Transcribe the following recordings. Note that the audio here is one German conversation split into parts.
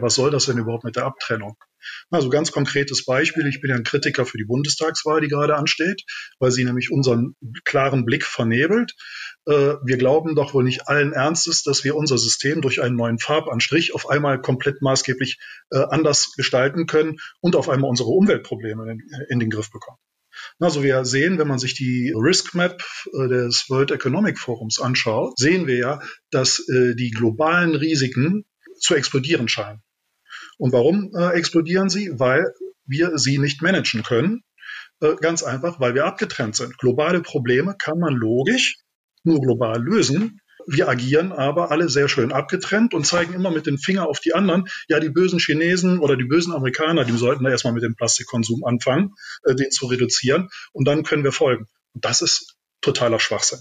was soll das denn überhaupt mit der Abtrennung? Also ganz konkretes Beispiel, ich bin ja ein Kritiker für die Bundestagswahl, die gerade ansteht, weil sie nämlich unseren klaren Blick vernebelt. Wir glauben doch wohl nicht allen Ernstes, dass wir unser System durch einen neuen Farbanstrich auf einmal komplett maßgeblich anders gestalten können und auf einmal unsere Umweltprobleme in den Griff bekommen. Also wir sehen, wenn man sich die Risk Map des World Economic Forums anschaut, sehen wir ja, dass die globalen Risiken zu explodieren scheinen. Und warum explodieren sie? Weil wir sie nicht managen können. Ganz einfach, weil wir abgetrennt sind. Globale Probleme kann man logisch nur global lösen. Wir agieren aber alle sehr schön abgetrennt und zeigen immer mit dem Finger auf die anderen. Ja, die bösen Chinesen oder die bösen Amerikaner, die sollten da erstmal mit dem Plastikkonsum anfangen, den zu reduzieren. Und dann können wir folgen. Und das ist totaler Schwachsinn.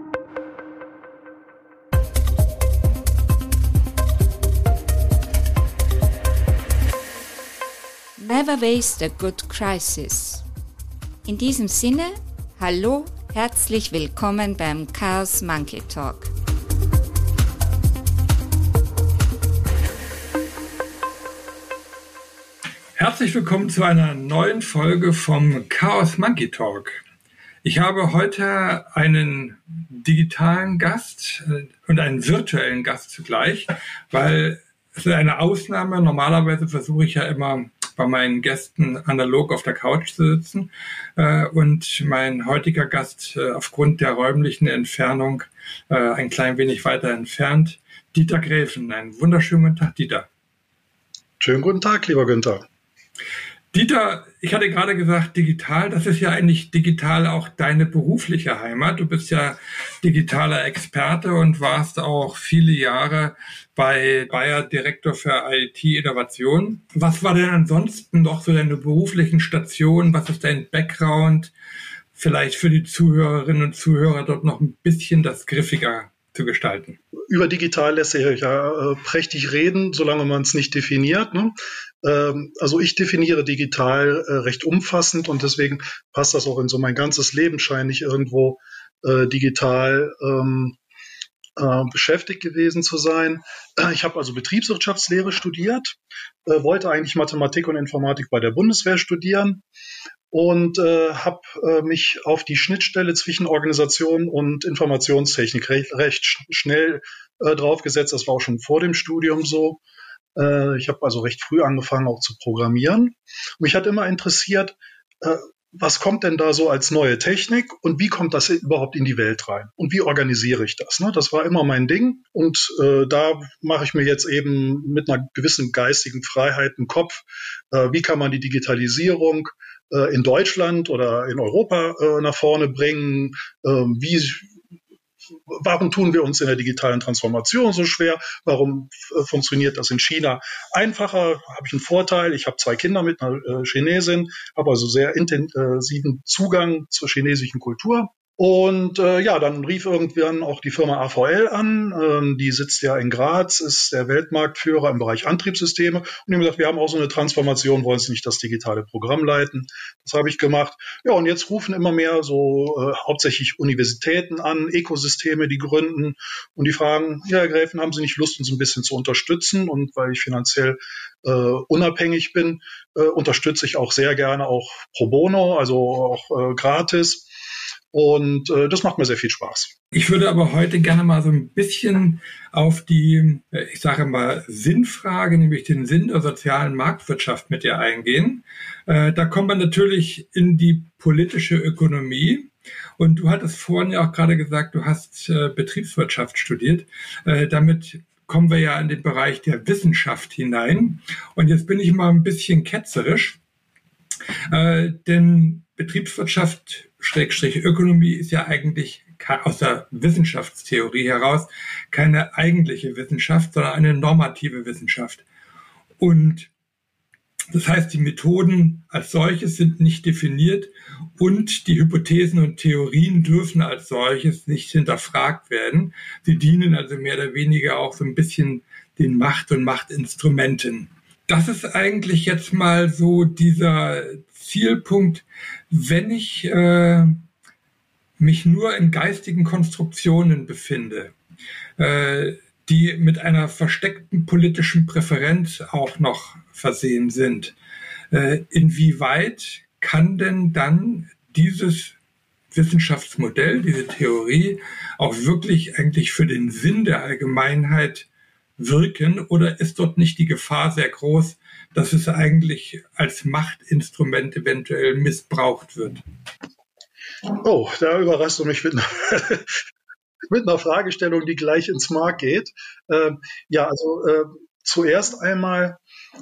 Never waste a good crisis. In diesem Sinne, hallo, herzlich willkommen beim Chaos Monkey Talk. Herzlich willkommen zu einer neuen Folge vom Chaos Monkey Talk. Ich habe heute einen digitalen Gast und einen virtuellen Gast zugleich, weil es ist eine Ausnahme. Normalerweise versuche ich ja immer bei meinen Gästen analog auf der Couch zu sitzen. Und mein heutiger Gast aufgrund der räumlichen Entfernung ein klein wenig weiter entfernt, Dieter Gräfen. Einen wunderschönen guten Tag, Dieter. Schönen guten Tag, lieber Günther. Dieter, ich hatte gerade gesagt, digital, das ist ja eigentlich digital auch deine berufliche Heimat. Du bist ja digitaler Experte und warst auch viele Jahre bei Bayer Direktor für IT-Innovation. Was war denn ansonsten noch so deine beruflichen Stationen? Was ist dein Background? Vielleicht für die Zuhörerinnen und Zuhörer dort noch ein bisschen das griffiger zu gestalten. Über digital lässt sich ja prächtig reden, solange man es nicht definiert. Ne? Also ich definiere digital recht umfassend und deswegen passt das auch in so mein ganzes Leben, scheine ich irgendwo digital beschäftigt gewesen zu sein. Ich habe also Betriebswirtschaftslehre studiert, wollte eigentlich Mathematik und Informatik bei der Bundeswehr studieren und habe mich auf die Schnittstelle zwischen Organisation und Informationstechnik recht schnell draufgesetzt. Das war auch schon vor dem Studium so. Ich habe also recht früh angefangen auch zu programmieren. Und mich hat immer interessiert, was kommt denn da so als neue Technik und wie kommt das überhaupt in die Welt rein? Und wie organisiere ich das? Ne? Das war immer mein Ding und da mache ich mir jetzt eben mit einer gewissen geistigen Freiheit einen Kopf. Wie kann man die Digitalisierung in Deutschland oder in Europa nach vorne bringen? Warum tun wir uns in der digitalen Transformation so schwer? Warum funktioniert das in China einfacher? Habe ich einen Vorteil? Ich habe 2 Kinder mit einer Chinesin, habe also sehr intensiven Zugang zur chinesischen Kultur. Und dann rief irgendwann auch die Firma AVL an, die sitzt ja in Graz, ist der Weltmarktführer im Bereich Antriebssysteme und die haben gesagt, wir haben auch so eine Transformation, wollen Sie nicht das digitale Programm leiten? Das habe ich gemacht. Ja, und jetzt rufen immer mehr so hauptsächlich Universitäten an, Ökosysteme, die gründen und die fragen, ja, Herr Gräfen, haben Sie nicht Lust, uns ein bisschen zu unterstützen? Und weil ich finanziell unabhängig bin, unterstütze ich auch sehr gerne auch pro bono, also auch gratis. Und das macht mir sehr viel Spaß. Ich würde aber heute gerne mal so ein bisschen auf die, ich sage mal, Sinnfrage, nämlich den Sinn der sozialen Marktwirtschaft mit dir eingehen. Da kommt man natürlich in die politische Ökonomie. Und du hattest vorhin ja auch gerade gesagt, du hast Betriebswirtschaft studiert. Damit kommen wir ja in den Bereich der Wissenschaft hinein. Und jetzt bin ich mal ein bisschen ketzerisch, denn Betriebswirtschaft Ökonomie ist ja eigentlich aus der Wissenschaftstheorie heraus keine eigentliche Wissenschaft, sondern eine normative Wissenschaft. Und das heißt, die Methoden als solches sind nicht definiert und die Hypothesen und Theorien dürfen als solches nicht hinterfragt werden. Sie dienen also mehr oder weniger auch so ein bisschen den Macht- und Machtinstrumenten. Das ist eigentlich jetzt mal so dieser Zielpunkt, wenn ich mich nur in geistigen Konstruktionen befinde, die mit einer versteckten politischen Präferenz auch noch versehen sind. Inwieweit kann denn dann dieses Wissenschaftsmodell, diese Theorie auch wirklich eigentlich für den Sinn der Allgemeinheit wirken, oder ist dort nicht die Gefahr sehr groß, dass es eigentlich als Machtinstrument eventuell missbraucht wird? Oh, da überraschst du mich mit einer Fragestellung, die gleich ins Mark geht. Zuerst einmal,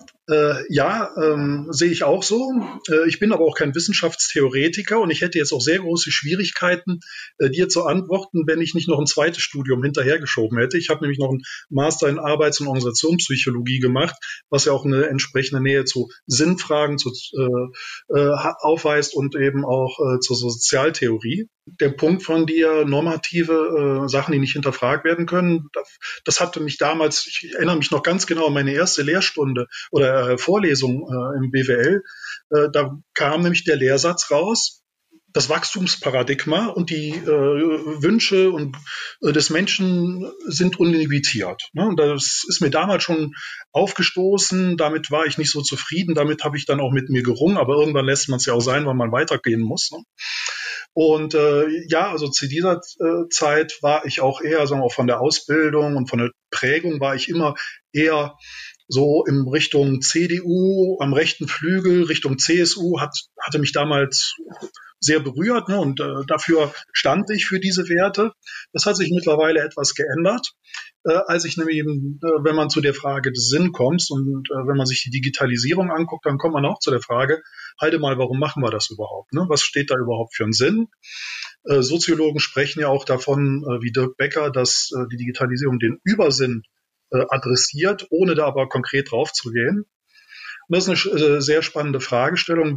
sehe ich auch so. Ich bin aber auch kein Wissenschaftstheoretiker und ich hätte jetzt auch sehr große Schwierigkeiten, dir zu antworten, wenn ich nicht noch ein zweites Studium hinterhergeschoben hätte. Ich habe nämlich noch einen Master in Arbeits- und Organisationspsychologie gemacht, was ja auch eine entsprechende Nähe zu Sinnfragen aufweist und eben auch zur Sozialtheorie. Der Punkt von dir, normative Sachen, die nicht hinterfragt werden können, das hatte mich damals, ich erinnere mich noch ganz genau an meine erste Lehrstunde oder Vorlesung im BWL, da kam nämlich der Lehrsatz raus, das Wachstumsparadigma und die Wünsche des Menschen sind unlimitiert. Ne? Und das ist mir damals schon aufgestoßen, damit war ich nicht so zufrieden, damit habe ich dann auch mit mir gerungen, aber irgendwann lässt man es ja auch sein, weil man weitergehen muss. Ne? Und also zu dieser Zeit war ich auch eher, sagen wir mal, von der Ausbildung und von der Prägung war ich immer eher so in Richtung CDU, am rechten Flügel, Richtung CSU, hatte mich damals sehr berührt, ne, und dafür stand ich für diese Werte. Das hat sich mittlerweile etwas geändert, als ich nämlich eben, wenn man zu der Frage des Sinn kommt und wenn man sich die Digitalisierung anguckt, dann kommt man auch zu der Frage, halte mal, warum machen wir das überhaupt? Ne? Was steht da überhaupt für einen Sinn? Soziologen sprechen ja auch davon, wie Dirk Becker, dass die Digitalisierung den Übersinn adressiert, ohne da aber konkret drauf zu gehen. Und das ist eine sehr spannende Fragestellung,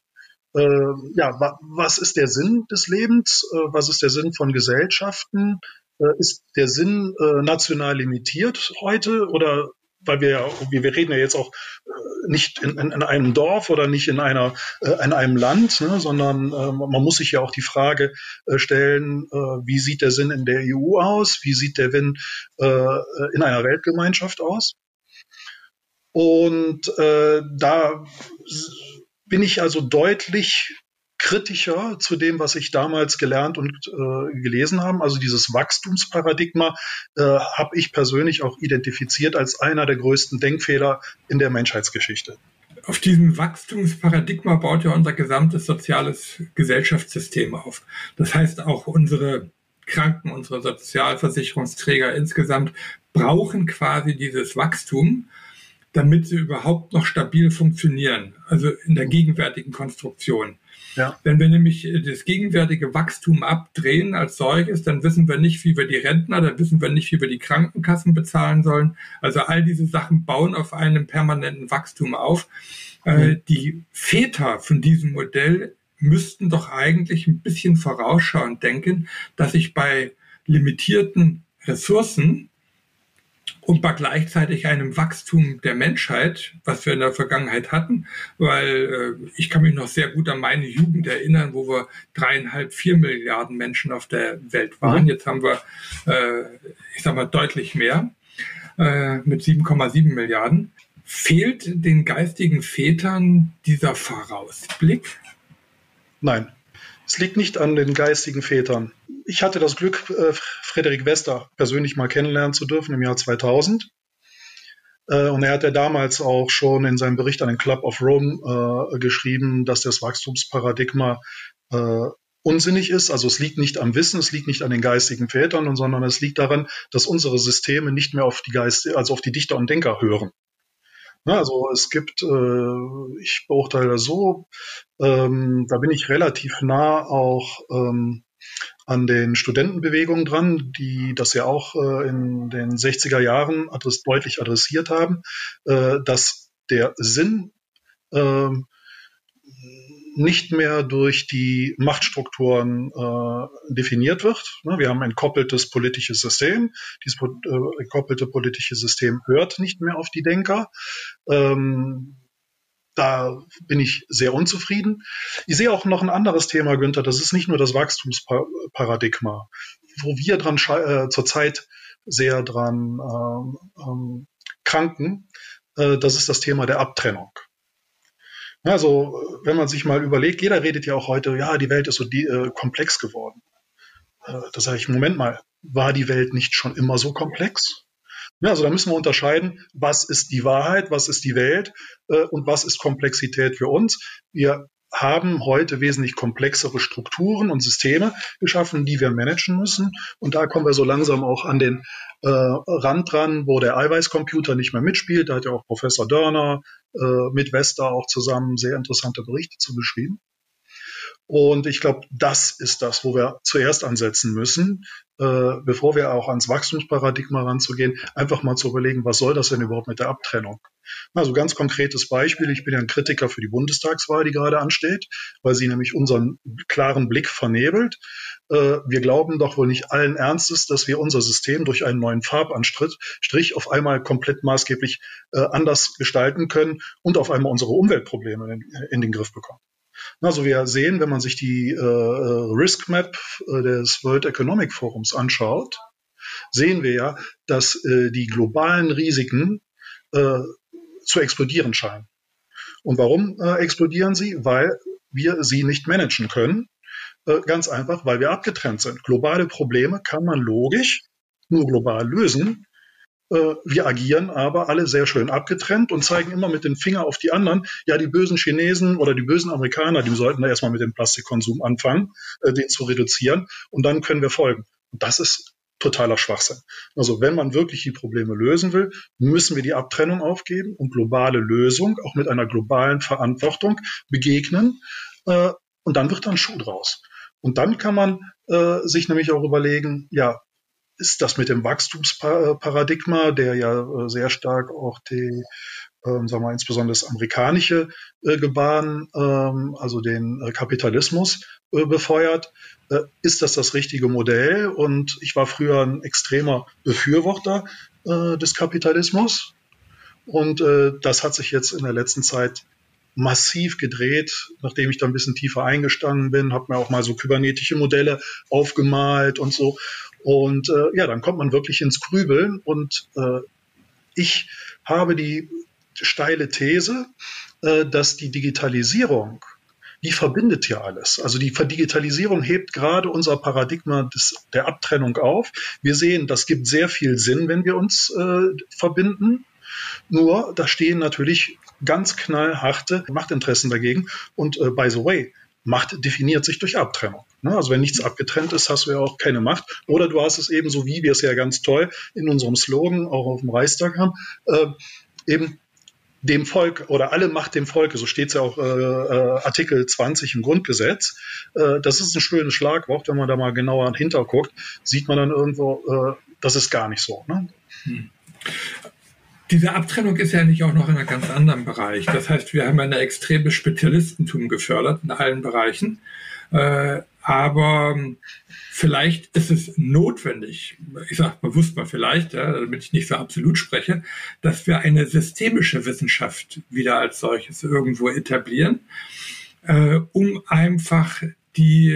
was ist der Sinn des Lebens? Was ist der Sinn von Gesellschaften? Ist der Sinn national limitiert heute? Oder weil wir reden ja jetzt auch nicht in einem Dorf oder nicht in einem Land, ne, sondern man muss sich ja auch die Frage stellen, wie sieht der Sinn in der EU aus? Wie sieht der Sinn in einer Weltgemeinschaft aus? Und da bin ich also deutlich kritischer zu dem, was ich damals gelernt und gelesen habe. Also dieses Wachstumsparadigma habe ich persönlich auch identifiziert als einer der größten Denkfehler in der Menschheitsgeschichte. Auf diesem Wachstumsparadigma baut ja unser gesamtes soziales Gesellschaftssystem auf. Das heißt, auch unsere Kranken, unsere Sozialversicherungsträger insgesamt brauchen quasi dieses Wachstum, damit sie überhaupt noch stabil funktionieren, also in der gegenwärtigen Konstruktion. Ja. Wenn wir nämlich das gegenwärtige Wachstum abdrehen als solches, dann wissen wir nicht, wie wir die Rentner, dann wissen wir nicht, wie wir die Krankenkassen bezahlen sollen. Also all diese Sachen bauen auf einem permanenten Wachstum auf. Die Väter von diesem Modell müssten doch eigentlich ein bisschen vorausschauend denken, dass sich bei limitierten Ressourcen und bei gleichzeitig einem Wachstum der Menschheit, was wir in der Vergangenheit hatten, weil ich kann mich noch sehr gut an meine Jugend erinnern, wo wir 3,5, 4 Milliarden Menschen auf der Welt waren. Jetzt haben wir, deutlich mehr, mit 7,7 Milliarden. Fehlt den geistigen Vätern dieser Vorausblick? Nein. Es liegt nicht an den geistigen Vätern. Ich hatte das Glück, Frederik Wester persönlich mal kennenlernen zu dürfen im Jahr 2000. Und er hat ja damals auch schon in seinem Bericht an den Club of Rome geschrieben, dass das Wachstumsparadigma unsinnig ist. Also es liegt nicht am Wissen, es liegt nicht an den geistigen Vätern, sondern es liegt daran, dass unsere Systeme nicht mehr auf die Dichter und Denker hören. Also es gibt, ich beurteile das so, da bin ich relativ nah auch an den Studentenbewegungen dran, die das ja auch in den 60er Jahren deutlich adressiert haben, dass der Sinn nicht mehr durch die Machtstrukturen definiert wird. Wir haben ein entkoppeltes politisches System. Dieses entkoppelte politische System hört nicht mehr auf die Denker. Da bin ich sehr unzufrieden. Ich sehe auch noch ein anderes Thema, Günther. Das ist nicht nur das Wachstumsparadigma. Wo wir dran zurzeit sehr dran kranken. Das ist das Thema der Abtrennung. Also, wenn man sich mal überlegt, jeder redet ja auch heute, ja, die Welt ist so komplex geworden. Da sage ich, Moment mal, war die Welt nicht schon immer so komplex? Ja, also da müssen wir unterscheiden, was ist die Wahrheit, was ist die Welt und was ist Komplexität für uns. Wir haben heute wesentlich komplexere Strukturen und Systeme geschaffen, die wir managen müssen. Und da kommen wir so langsam auch an den Rand dran, wo der Eiweißcomputer nicht mehr mitspielt. Da hat ja auch Professor Dörner mit Vesta auch zusammen sehr interessante Berichte zu geschrieben. Und ich glaube, das ist das, wo wir zuerst ansetzen müssen, bevor wir auch ans Wachstumsparadigma ranzugehen, einfach mal zu überlegen, was soll das denn überhaupt mit der Abtrennung? Also ganz konkretes Beispiel, ich bin ja ein Kritiker für die Bundestagswahl, die gerade ansteht, weil sie nämlich unseren klaren Blick vernebelt. Wir glauben doch wohl nicht allen Ernstes, dass wir unser System durch einen neuen Farbanstrich auf einmal komplett maßgeblich anders gestalten können und auf einmal unsere Umweltprobleme in den Griff bekommen. Also wir sehen, wenn man sich die Risk Map des World Economic Forums anschaut, sehen wir ja, dass die globalen Risiken zu explodieren scheinen. Und warum explodieren sie? Weil wir sie nicht managen können. Ganz einfach, weil wir abgetrennt sind. Globale Probleme kann man logisch nur global lösen. Wir agieren aber alle sehr schön abgetrennt und zeigen immer mit dem Finger auf die anderen. Ja, die bösen Chinesen oder die bösen Amerikaner, die sollten da erstmal mit dem Plastikkonsum anfangen, den zu reduzieren. Und dann können wir folgen. Und das ist totaler Schwachsinn. Also wenn man wirklich die Probleme lösen will, müssen wir die Abtrennung aufgeben und globale Lösung auch mit einer globalen Verantwortung begegnen. Und dann wird dann Schuh draus. Und dann kann man sich nämlich auch überlegen, ja, ist das mit dem Wachstumsparadigma, der ja sehr stark auch die, sagen wir mal, insbesondere das amerikanische Gebaren, also den Kapitalismus befeuert, ist das richtige Modell? Und ich war früher ein extremer Befürworter des Kapitalismus. Und das hat sich jetzt in der letzten Zeit massiv gedreht, nachdem ich da ein bisschen tiefer eingestanden bin, habe mir auch mal so kybernetische Modelle aufgemalt und so. Und ja, dann kommt man wirklich ins Grübeln. Und ich habe die steile These, dass die Digitalisierung, die verbindet ja alles. Also die Digitalisierung hebt gerade unser Paradigma der Abtrennung auf. Wir sehen, das gibt sehr viel Sinn, wenn wir uns verbinden. Nur, da stehen natürlich ganz knallharte Machtinteressen dagegen. Und by the way, Macht definiert sich durch Abtrennung. Ne? Also wenn nichts abgetrennt ist, hast du ja auch keine Macht. Oder du hast es eben so, wie wir es ja ganz toll in unserem Slogan auch auf dem Reichstag haben, eben dem Volk oder alle Macht dem Volke, so steht es ja auch Artikel 20 im Grundgesetz. Das ist ein schönes Schlagwort, wenn man da mal genauer hinterguckt, sieht man dann irgendwo, das ist gar nicht so. Ne? Diese Abtrennung ist ja nicht auch noch in einem ganz anderen Bereich. Das heißt, wir haben ein extremes Spezialistentum gefördert in allen Bereichen. Aber vielleicht ist es notwendig, ich sage bewusst mal vielleicht, ja, damit ich nicht so absolut spreche, dass wir eine systemische Wissenschaft wieder als solches irgendwo etablieren, um einfach die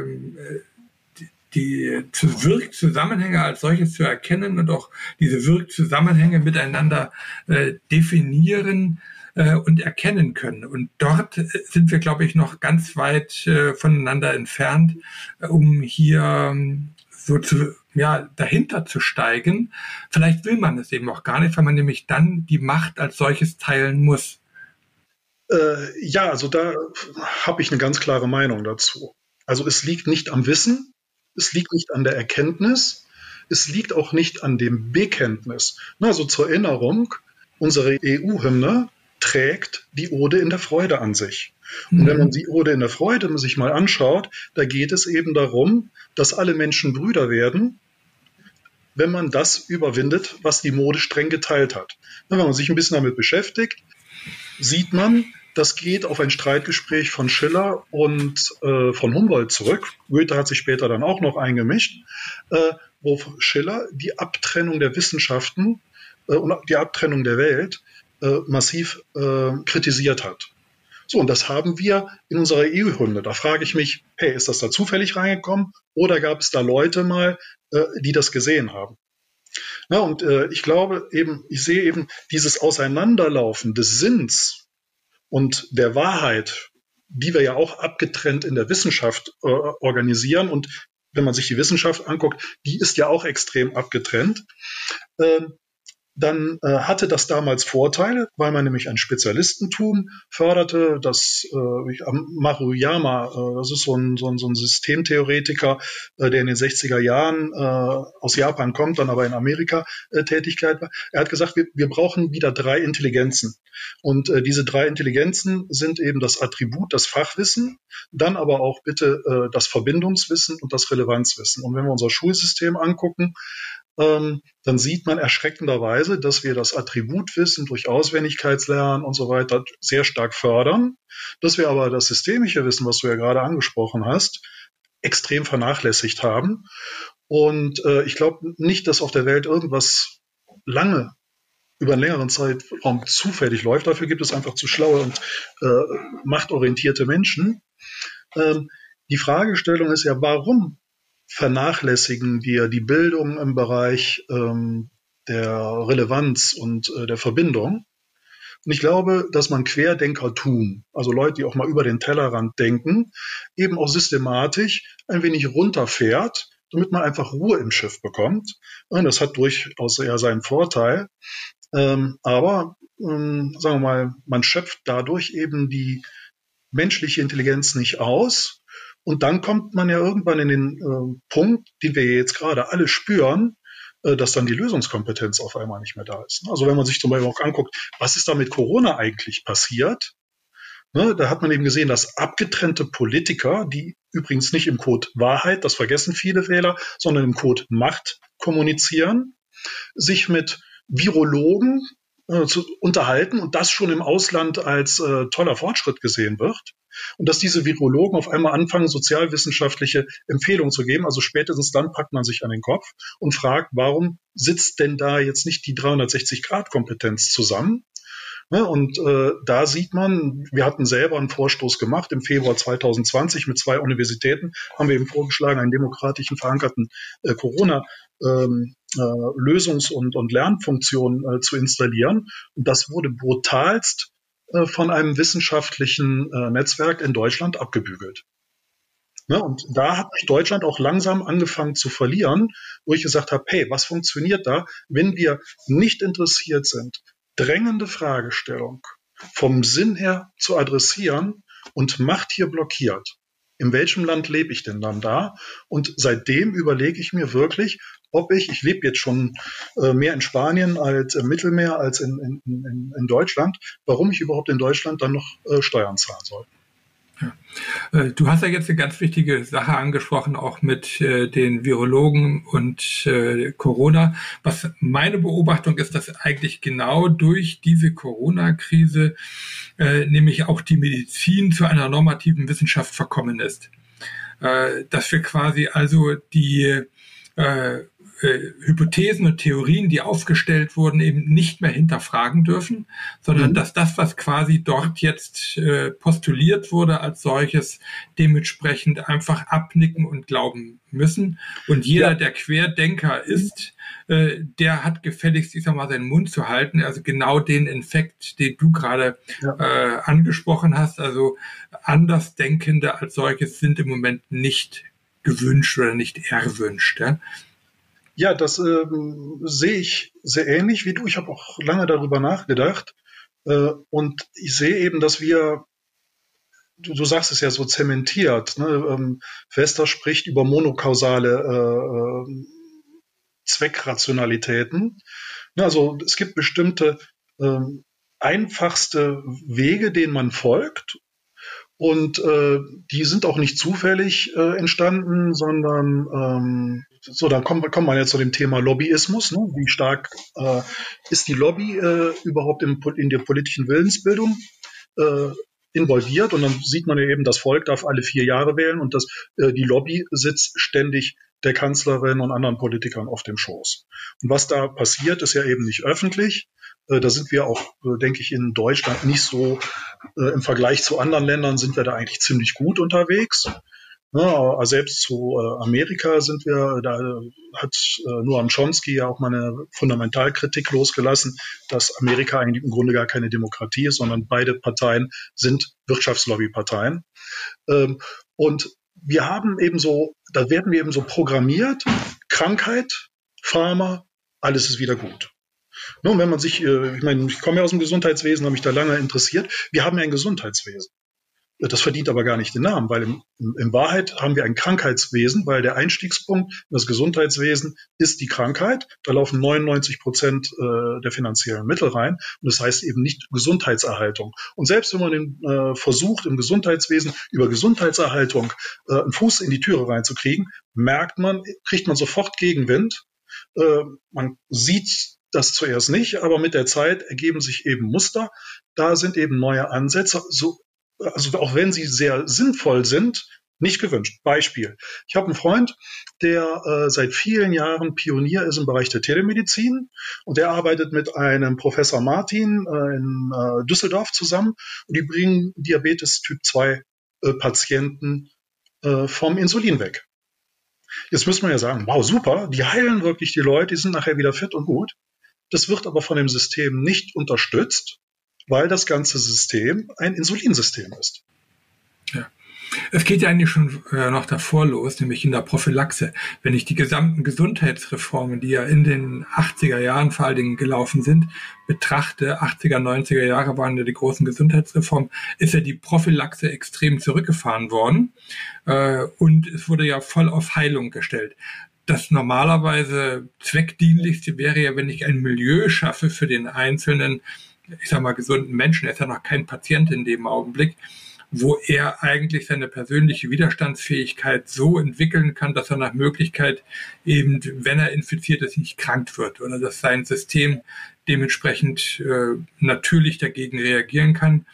Wirkzusammenhänge als solches zu erkennen und auch diese Wirkzusammenhänge miteinander definieren und erkennen können. Und dort sind wir, glaube ich, noch ganz weit voneinander entfernt, um hier dahinter zu steigen. Vielleicht will man es eben auch gar nicht, weil man nämlich dann die Macht als solches teilen muss. Ja, also da habe ich eine ganz klare Meinung dazu. Also es liegt nicht am Wissen, es liegt nicht an der Erkenntnis, es liegt auch nicht an dem Bekenntnis. Also zur Erinnerung, unsere EU-Hymne trägt die Ode in der Freude an sich. Und wenn man die Ode in der Freude sich mal anschaut, da geht es eben darum, dass alle Menschen Brüder werden, wenn man das überwindet, was die Mode streng geteilt hat. Wenn man sich ein bisschen damit beschäftigt, sieht man, das geht auf ein Streitgespräch von Schiller und von Humboldt zurück. Goethe hat sich später dann auch noch eingemischt, wo Schiller die Abtrennung der Wissenschaften und die Abtrennung der Welt massiv kritisiert hat. So, und das haben wir in unserer EU-Hymne. Da frage ich mich, hey, ist das da zufällig reingekommen oder gab es da Leute mal, die das gesehen haben? Ja, und ich glaube eben, ich sehe eben dieses Auseinanderlaufen des Sinns und der Wahrheit, die wir ja auch abgetrennt in der Wissenschaft organisieren. Und wenn man sich die Wissenschaft anguckt, die ist ja auch extrem abgetrennt. Dann hatte das damals Vorteile, weil man nämlich ein Spezialistentum förderte. Das Maruyama, das ist so ein Systemtheoretiker, der in den 60er Jahren aus Japan kommt, dann aber in Amerika Tätigkeit war. Er hat gesagt, wir brauchen wieder 3 Intelligenzen. Und diese 3 Intelligenzen sind eben das Attribut, das Fachwissen, dann aber auch bitte das Verbindungswissen und das Relevanzwissen. Und wenn wir unser Schulsystem angucken, dann sieht man erschreckenderweise, dass wir das Attributwissen durch Auswendigkeitslernen und so weiter sehr stark fördern, dass wir aber das systemische Wissen, was du ja gerade angesprochen hast, extrem vernachlässigt haben. Und ich glaube nicht, dass auf der Welt irgendwas lange über einen längeren Zeitraum zufällig läuft. Dafür gibt es einfach zu schlaue und machtorientierte Menschen. Die Fragestellung ist ja, warum vernachlässigen wir die Bildung im Bereich der Relevanz und der Verbindung. Und ich glaube, dass man Querdenkertum, also Leute, die auch mal über den Tellerrand denken, eben auch systematisch ein wenig runterfährt, damit man einfach Ruhe im Schiff bekommt. Und das hat durchaus ja seinen Vorteil. Aber sagen wir mal, man schöpft dadurch eben die menschliche Intelligenz nicht aus. Und dann kommt man ja irgendwann in den Punkt, den wir jetzt gerade alle spüren, dass dann die Lösungskompetenz auf einmal nicht mehr da ist. Also wenn man sich zum Beispiel auch anguckt, was ist da mit Corona eigentlich passiert? Ne, da hat man eben gesehen, dass abgetrennte Politiker, die übrigens nicht im Code Wahrheit, das vergessen viele Wähler, sondern im Code Macht kommunizieren, sich mit Virologen zu unterhalten und das schon im Ausland als toller Fortschritt gesehen wird. Und dass diese Virologen auf einmal anfangen, sozialwissenschaftliche Empfehlungen zu geben. Also spätestens dann packt man sich an den Kopf und fragt, warum sitzt denn da jetzt nicht die 360-Grad-Kompetenz zusammen? Ja, und da sieht man, wir hatten selber einen Vorstoß gemacht im Februar 2020 mit 2 Universitäten, haben wir eben vorgeschlagen, einen demokratischen verankerten Corona-Lösungs- und Lernfunktion zu installieren. Und das wurde brutalst von einem wissenschaftlichen Netzwerk in Deutschland abgebügelt. Ne, und da hat Deutschland auch langsam angefangen zu verlieren, wo ich gesagt habe, hey, was funktioniert da, wenn wir nicht interessiert sind, drängende Fragestellung vom Sinn her zu adressieren und Macht hier blockiert. In welchem Land lebe ich denn dann da? Und seitdem überlege ich mir wirklich, ob ich lebe jetzt schon mehr in Spanien als im Mittelmeer als in Deutschland, warum ich überhaupt in Deutschland dann noch Steuern zahlen soll. Ja. Du hast ja jetzt eine ganz wichtige Sache angesprochen, auch mit den Virologen und Corona. Was meine Beobachtung ist, dass eigentlich genau durch diese Corona-Krise nämlich auch die Medizin zu einer normativen Wissenschaft verkommen ist. Dass wir quasi also die Hypothesen und Theorien, die aufgestellt wurden, eben nicht mehr hinterfragen dürfen, sondern dass das, was quasi dort jetzt postuliert wurde als solches, dementsprechend einfach abnicken und glauben müssen. Und jeder, der Querdenker ist, der hat gefälligst, ich sag mal, seinen Mund zu halten. Also genau den Infekt, den du gerade angesprochen hast. Also Andersdenkende als solches sind im Moment nicht gewünscht oder nicht erwünscht. Ja? Ja, das sehe ich sehr ähnlich wie du. Ich habe auch lange darüber nachgedacht. Und ich sehe eben, dass wir, du sagst es ja so zementiert, ne? Vester spricht über monokausale Zweckrationalitäten. Also es gibt bestimmte einfachste Wege, denen man folgt. Und die sind auch nicht zufällig entstanden, sondern dann kommt man jetzt zu dem Thema Lobbyismus. Ne? Wie stark ist die Lobby überhaupt in der politischen Willensbildung involviert? Und dann sieht man ja eben, das Volk darf alle 4 Jahre wählen und die Lobby sitzt ständig der Kanzlerin und anderen Politikern auf dem Schoß. Und was da passiert, ist ja eben nicht öffentlich. Da sind wir auch, denke ich, in Deutschland nicht so, im Vergleich zu anderen Ländern sind wir da eigentlich ziemlich gut unterwegs. Ja, selbst zu Amerika sind wir, da hat Noam Chomsky ja auch mal eine Fundamentalkritik losgelassen, dass Amerika eigentlich im Grunde gar keine Demokratie ist, sondern beide Parteien sind Wirtschaftslobbyparteien. Und wir haben eben so, da werden wir eben so programmiert, Krankheit, Pharma, alles ist wieder gut. Nun, wenn man sich, ich meine, ich komme ja aus dem Gesundheitswesen, habe mich da lange interessiert. Wir haben ja ein Gesundheitswesen. Das verdient aber gar nicht den Namen, weil in Wahrheit haben wir ein Krankheitswesen, weil der Einstiegspunkt in das Gesundheitswesen ist die Krankheit. Da laufen 99% der finanziellen Mittel rein. Und das heißt eben nicht Gesundheitserhaltung. Und selbst wenn man versucht, im Gesundheitswesen über Gesundheitserhaltung einen Fuß in die Türe reinzukriegen, kriegt man sofort Gegenwind. Man sieht das zuerst nicht, aber mit der Zeit ergeben sich eben Muster. Da sind eben neue Ansätze, also auch wenn sie sehr sinnvoll sind, nicht gewünscht. Beispiel. Ich habe einen Freund, der seit vielen Jahren Pionier ist im Bereich der Telemedizin und der arbeitet mit einem Professor Martin in Düsseldorf zusammen und die bringen Diabetes Typ 2 Patienten vom Insulin weg. Jetzt müssen wir ja sagen, wow, super, die heilen wirklich die Leute, die sind nachher wieder fit und gut. Das wird aber von dem System nicht unterstützt, weil das ganze System ein Insulinsystem ist. Ja. Es geht ja eigentlich schon noch davor los, nämlich in der Prophylaxe. Wenn ich die gesamten Gesundheitsreformen, die ja in den 80er Jahren vor allen Dingen gelaufen sind, betrachte, 80er, 90er Jahre waren ja die großen Gesundheitsreformen, ist ja die Prophylaxe extrem zurückgefahren worden und es wurde ja voll auf Heilung gestellt. Das normalerweise zweckdienlichste wäre ja, wenn ich ein Milieu schaffe für den einzelnen, ich sag mal, gesunden Menschen, er ist ja noch kein Patient in dem Augenblick, wo er eigentlich seine persönliche Widerstandsfähigkeit so entwickeln kann, dass er nach Möglichkeit eben, wenn er infiziert ist, nicht krank wird oder dass sein System dementsprechend natürlich dagegen reagieren kann.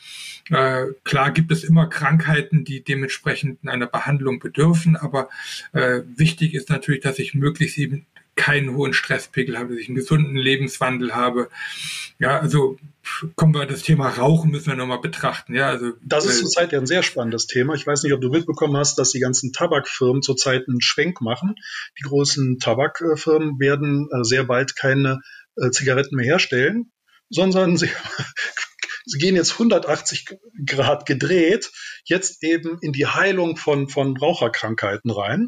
Klar gibt es immer Krankheiten, die dementsprechend einer Behandlung bedürfen, aber wichtig ist natürlich, dass ich möglichst eben keinen hohen Stresspegel habe, dass ich einen gesunden Lebenswandel habe. Ja, also kommen wir das Thema Rauchen müssen wir nochmal betrachten. Ja, also das ist zurzeit ja ein sehr spannendes Thema. Ich weiß nicht, ob du mitbekommen hast, dass die ganzen Tabakfirmen zurzeit einen Schwenk machen. Die großen Tabakfirmen werden sehr bald keine Zigaretten mehr herstellen, sondern sie gehen jetzt 180 Grad gedreht, jetzt eben in die Heilung von Raucherkrankheiten rein.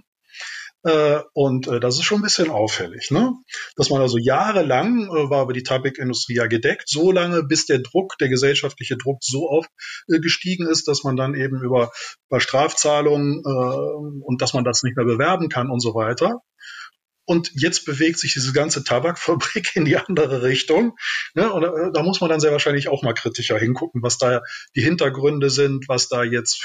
Und das ist schon ein bisschen auffällig, ne? Dass man also jahrelang war aber die Tabakindustrie ja gedeckt, so lange, bis der gesellschaftliche Druck so aufgestiegen ist, dass man dann eben über Strafzahlungen und dass man das nicht mehr bewerben kann und so weiter. Und jetzt bewegt sich diese ganze Tabakfabrik in die andere Richtung. Ne? Und da muss man dann sehr wahrscheinlich auch mal kritischer hingucken, was da die Hintergründe sind, was da jetzt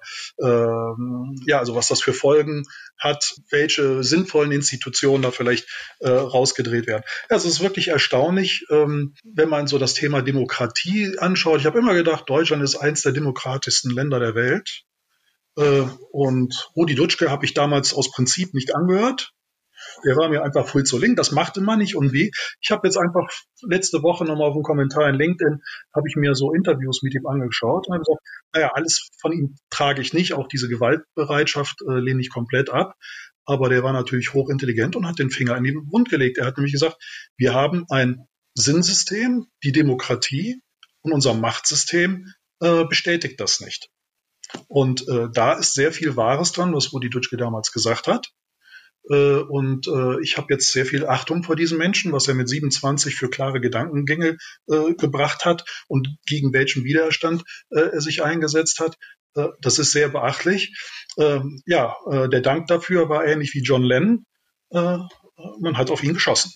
also was das für Folgen hat, welche sinnvollen Institutionen da vielleicht rausgedreht werden. Also es ist wirklich erstaunlich, wenn man so das Thema Demokratie anschaut. Ich habe immer gedacht, Deutschland ist eins der demokratischsten Länder der Welt. Und Rudi Dutschke habe ich damals aus Prinzip nicht angehört. Der war mir einfach viel zu link, das machte man nicht und wie. Ich habe jetzt einfach letzte Woche nochmal auf einen Kommentar in LinkedIn, habe ich mir so Interviews mit ihm angeschaut und habe gesagt, naja, alles von ihm trage ich nicht, auch diese Gewaltbereitschaft lehne ich komplett ab. Aber der war natürlich hochintelligent und hat den Finger in den Wund gelegt. Er hat nämlich gesagt, wir haben ein Sinnsystem, die Demokratie und unser Machtsystem bestätigt das nicht. Und da ist sehr viel Wahres dran, was Rudi Dutschke damals gesagt hat. Und ich habe jetzt sehr viel Achtung vor diesem Menschen, was er mit 27 für klare Gedankengänge gebracht hat und gegen welchen Widerstand er sich eingesetzt hat. Das ist sehr beachtlich. Der Dank dafür war ähnlich wie John Lennon. Man hat auf ihn geschossen.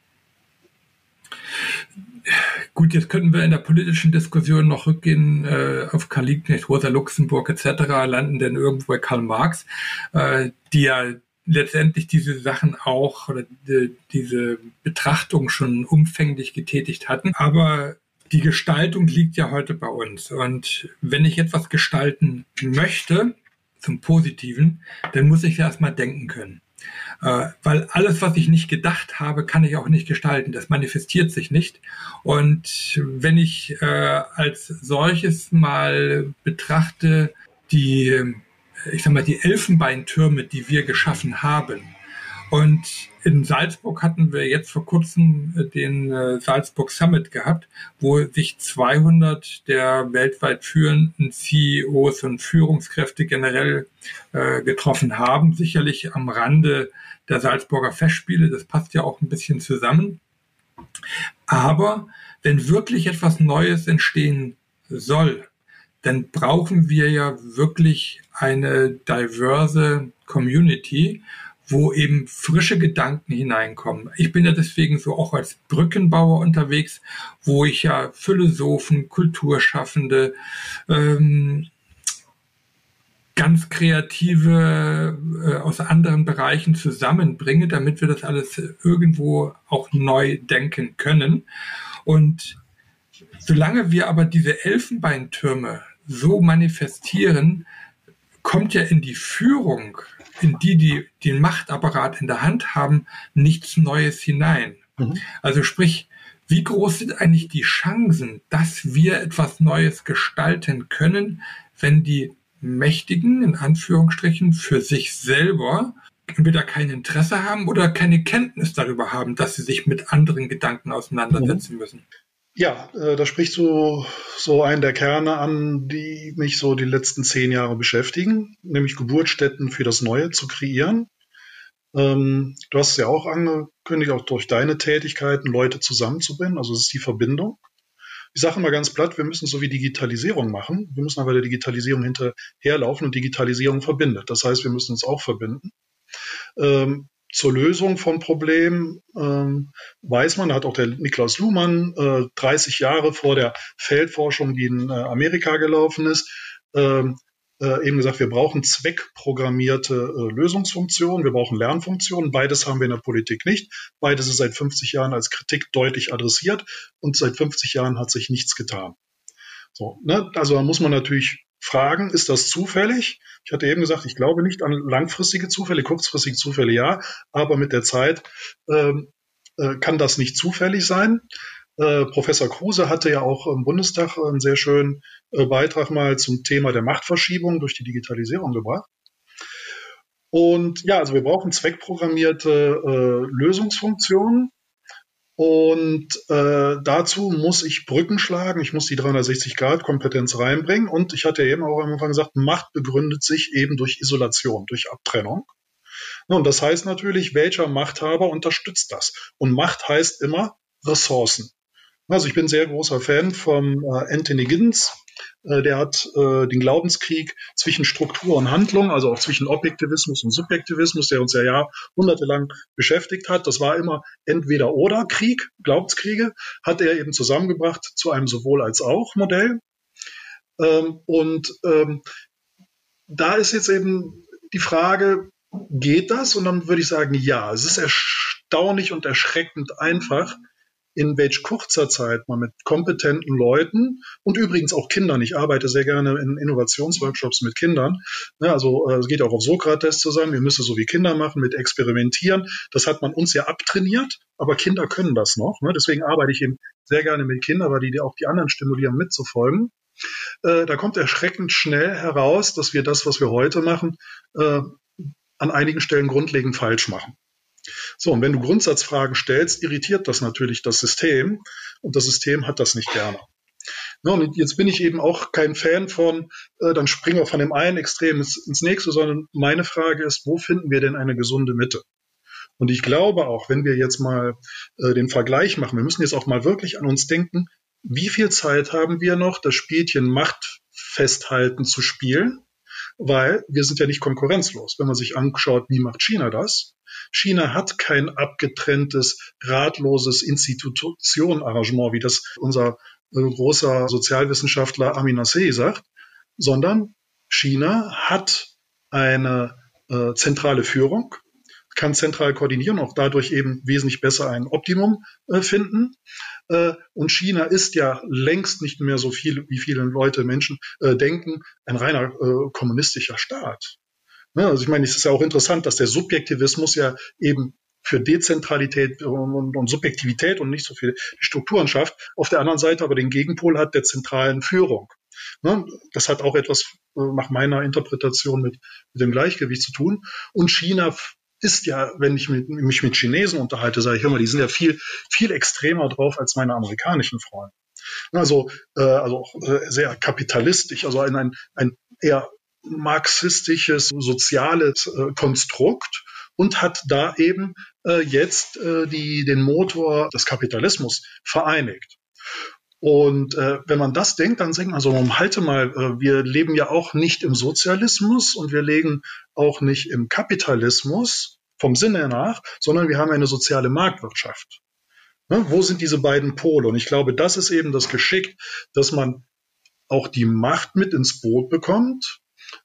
Gut, jetzt könnten wir in der politischen Diskussion noch rückgehen auf Karl Liebknecht, Rosa Luxemburg etc., landen denn irgendwo bei Karl Marx, die ja letztendlich diese Sachen auch oder diese Betrachtung schon umfänglich getätigt hatten. Aber die Gestaltung liegt ja heute bei uns. Und wenn ich etwas gestalten möchte, zum Positiven, dann muss ich ja erstmal denken können. Weil alles, was ich nicht gedacht habe, kann ich auch nicht gestalten. Das manifestiert sich nicht. Und wenn ich als solches mal betrachte, die ich sag mal, die Elfenbeintürme, die wir geschaffen haben. Und in Salzburg hatten wir jetzt vor kurzem den Salzburg Summit gehabt, wo sich 200 der weltweit führenden CEOs und Führungskräfte generell getroffen haben. Sicherlich am Rande der Salzburger Festspiele, das passt ja auch ein bisschen zusammen. Aber wenn wirklich etwas Neues entstehen soll, dann brauchen wir ja wirklich eine diverse Community, wo eben frische Gedanken hineinkommen. Ich bin ja deswegen so auch als Brückenbauer unterwegs, wo ich ja Philosophen, Kulturschaffende, ganz Kreative aus anderen Bereichen zusammenbringe, damit wir das alles irgendwo auch neu denken können. Und solange wir aber diese Elfenbeintürme so manifestieren, kommt ja in die Führung, in die den Machtapparat in der Hand haben, nichts Neues hinein. Also sprich, wie groß sind eigentlich die Chancen, dass wir etwas Neues gestalten können, wenn die Mächtigen, in Anführungsstrichen, für sich selber entweder kein Interesse haben oder keine Kenntnis darüber haben, dass sie sich mit anderen Gedanken auseinandersetzen müssen? Ja, da sprichst du so einen der Kerne an, die mich so die letzten 10 Jahre beschäftigen, nämlich Geburtsstätten für das Neue zu kreieren. Du hast es ja auch angekündigt, auch durch deine Tätigkeiten Leute zusammenzubringen, also es ist die Verbindung. Ich sage immer ganz platt, wir müssen so wie Digitalisierung machen. Wir müssen aber der Digitalisierung hinterherlaufen und Digitalisierung verbindet. Das heißt, wir müssen uns auch verbinden. Zur Lösung von Problemen weiß man, hat auch der Niklas Luhmann 30 Jahre vor der Feldforschung, die in Amerika gelaufen ist, eben gesagt, wir brauchen zweckprogrammierte Lösungsfunktionen, wir brauchen Lernfunktionen. Beides haben wir in der Politik nicht. Beides ist seit 50 Jahren als Kritik deutlich adressiert und seit 50 Jahren hat sich nichts getan. So, ne? Also da muss man natürlich fragen, ist das zufällig? Ich hatte eben gesagt, ich glaube nicht an langfristige Zufälle, kurzfristige Zufälle ja, aber mit der Zeit kann das nicht zufällig sein. Professor Kruse hatte ja auch im Bundestag einen sehr schönen Beitrag mal zum Thema der Machtverschiebung durch die Digitalisierung gebracht. Und ja, also wir brauchen zweckprogrammierte Lösungsfunktionen. Und dazu muss ich Brücken schlagen, ich muss die 360-Grad-Kompetenz reinbringen. Und ich hatte ja eben auch am Anfang gesagt, Macht begründet sich eben durch Isolation, durch Abtrennung. Und das heißt natürlich, welcher Machthaber unterstützt das? Und Macht heißt immer Ressourcen. Also ich bin sehr großer Fan von Anthony Giddens. Der hat den Glaubenskrieg zwischen Struktur und Handlung, also auch zwischen Objektivismus und Subjektivismus, der uns ja jahrhundertelang beschäftigt hat. Das war immer Entweder-oder-Krieg, Glaubenskriege, hat er eben zusammengebracht zu einem Sowohl-als-auch-Modell. Da ist jetzt eben die Frage, geht das? Und dann würde ich sagen, ja, es ist erstaunlich und erschreckend einfach, in welch kurzer Zeit man mit kompetenten Leuten und übrigens auch Kindern, ich arbeite sehr gerne in Innovationsworkshops mit Kindern, also es geht auch auf Sokrates zusammen, wir müssen so wie Kinder machen, mit Experimentieren, das hat man uns ja abtrainiert, aber Kinder können das noch, deswegen arbeite ich eben sehr gerne mit Kindern, weil die auch die anderen stimulieren, mitzufolgen. Da kommt erschreckend schnell heraus, dass wir das, was wir heute machen, an einigen Stellen grundlegend falsch machen. So, und wenn du Grundsatzfragen stellst, irritiert das natürlich das System und das System hat das nicht gerne. Ja, und jetzt bin ich eben auch kein Fan von, dann springen wir von dem einen Extrem ins nächste, sondern meine Frage ist, wo finden wir denn eine gesunde Mitte? Und ich glaube auch, wenn wir jetzt mal den Vergleich machen, wir müssen jetzt auch mal wirklich an uns denken, wie viel Zeit haben wir noch, das Spielchen Macht festhalten zu spielen? Weil wir sind ja nicht konkurrenzlos. Wenn man sich anschaut, wie macht China das? China hat kein abgetrenntes, ratloses Institutionenarrangement, wie das unser großer Sozialwissenschaftler Amin Nassei sagt, sondern China hat eine zentrale Führung, kann zentral koordinieren, auch dadurch eben wesentlich besser ein Optimum finden. Und China ist ja längst nicht mehr so viel, wie viele Menschen denken, ein reiner kommunistischer Staat. Also ich meine, es ist ja auch interessant, dass der Subjektivismus ja eben für Dezentralität und Subjektivität und nicht so viel Strukturen schafft, auf der anderen Seite aber den Gegenpol hat der zentralen Führung. Ne? Das hat auch etwas nach meiner Interpretation mit dem Gleichgewicht zu tun. Und China ist ja, wenn ich mich mit Chinesen unterhalte, sage ich immer, die sind ja viel, viel extremer drauf als meine amerikanischen Freunde. Also auch sehr kapitalistisch, also ein eher marxistisches, soziales Konstrukt und hat da eben jetzt den Motor des Kapitalismus vereinigt. Und wenn man das denkt, dann denkt man so, halte mal, wir leben ja auch nicht im Sozialismus und wir leben auch nicht im Kapitalismus vom Sinne nach, sondern wir haben eine soziale Marktwirtschaft. Ne? Wo sind diese beiden Pole? Und ich glaube, das ist eben das Geschick, dass man auch die Macht mit ins Boot bekommt,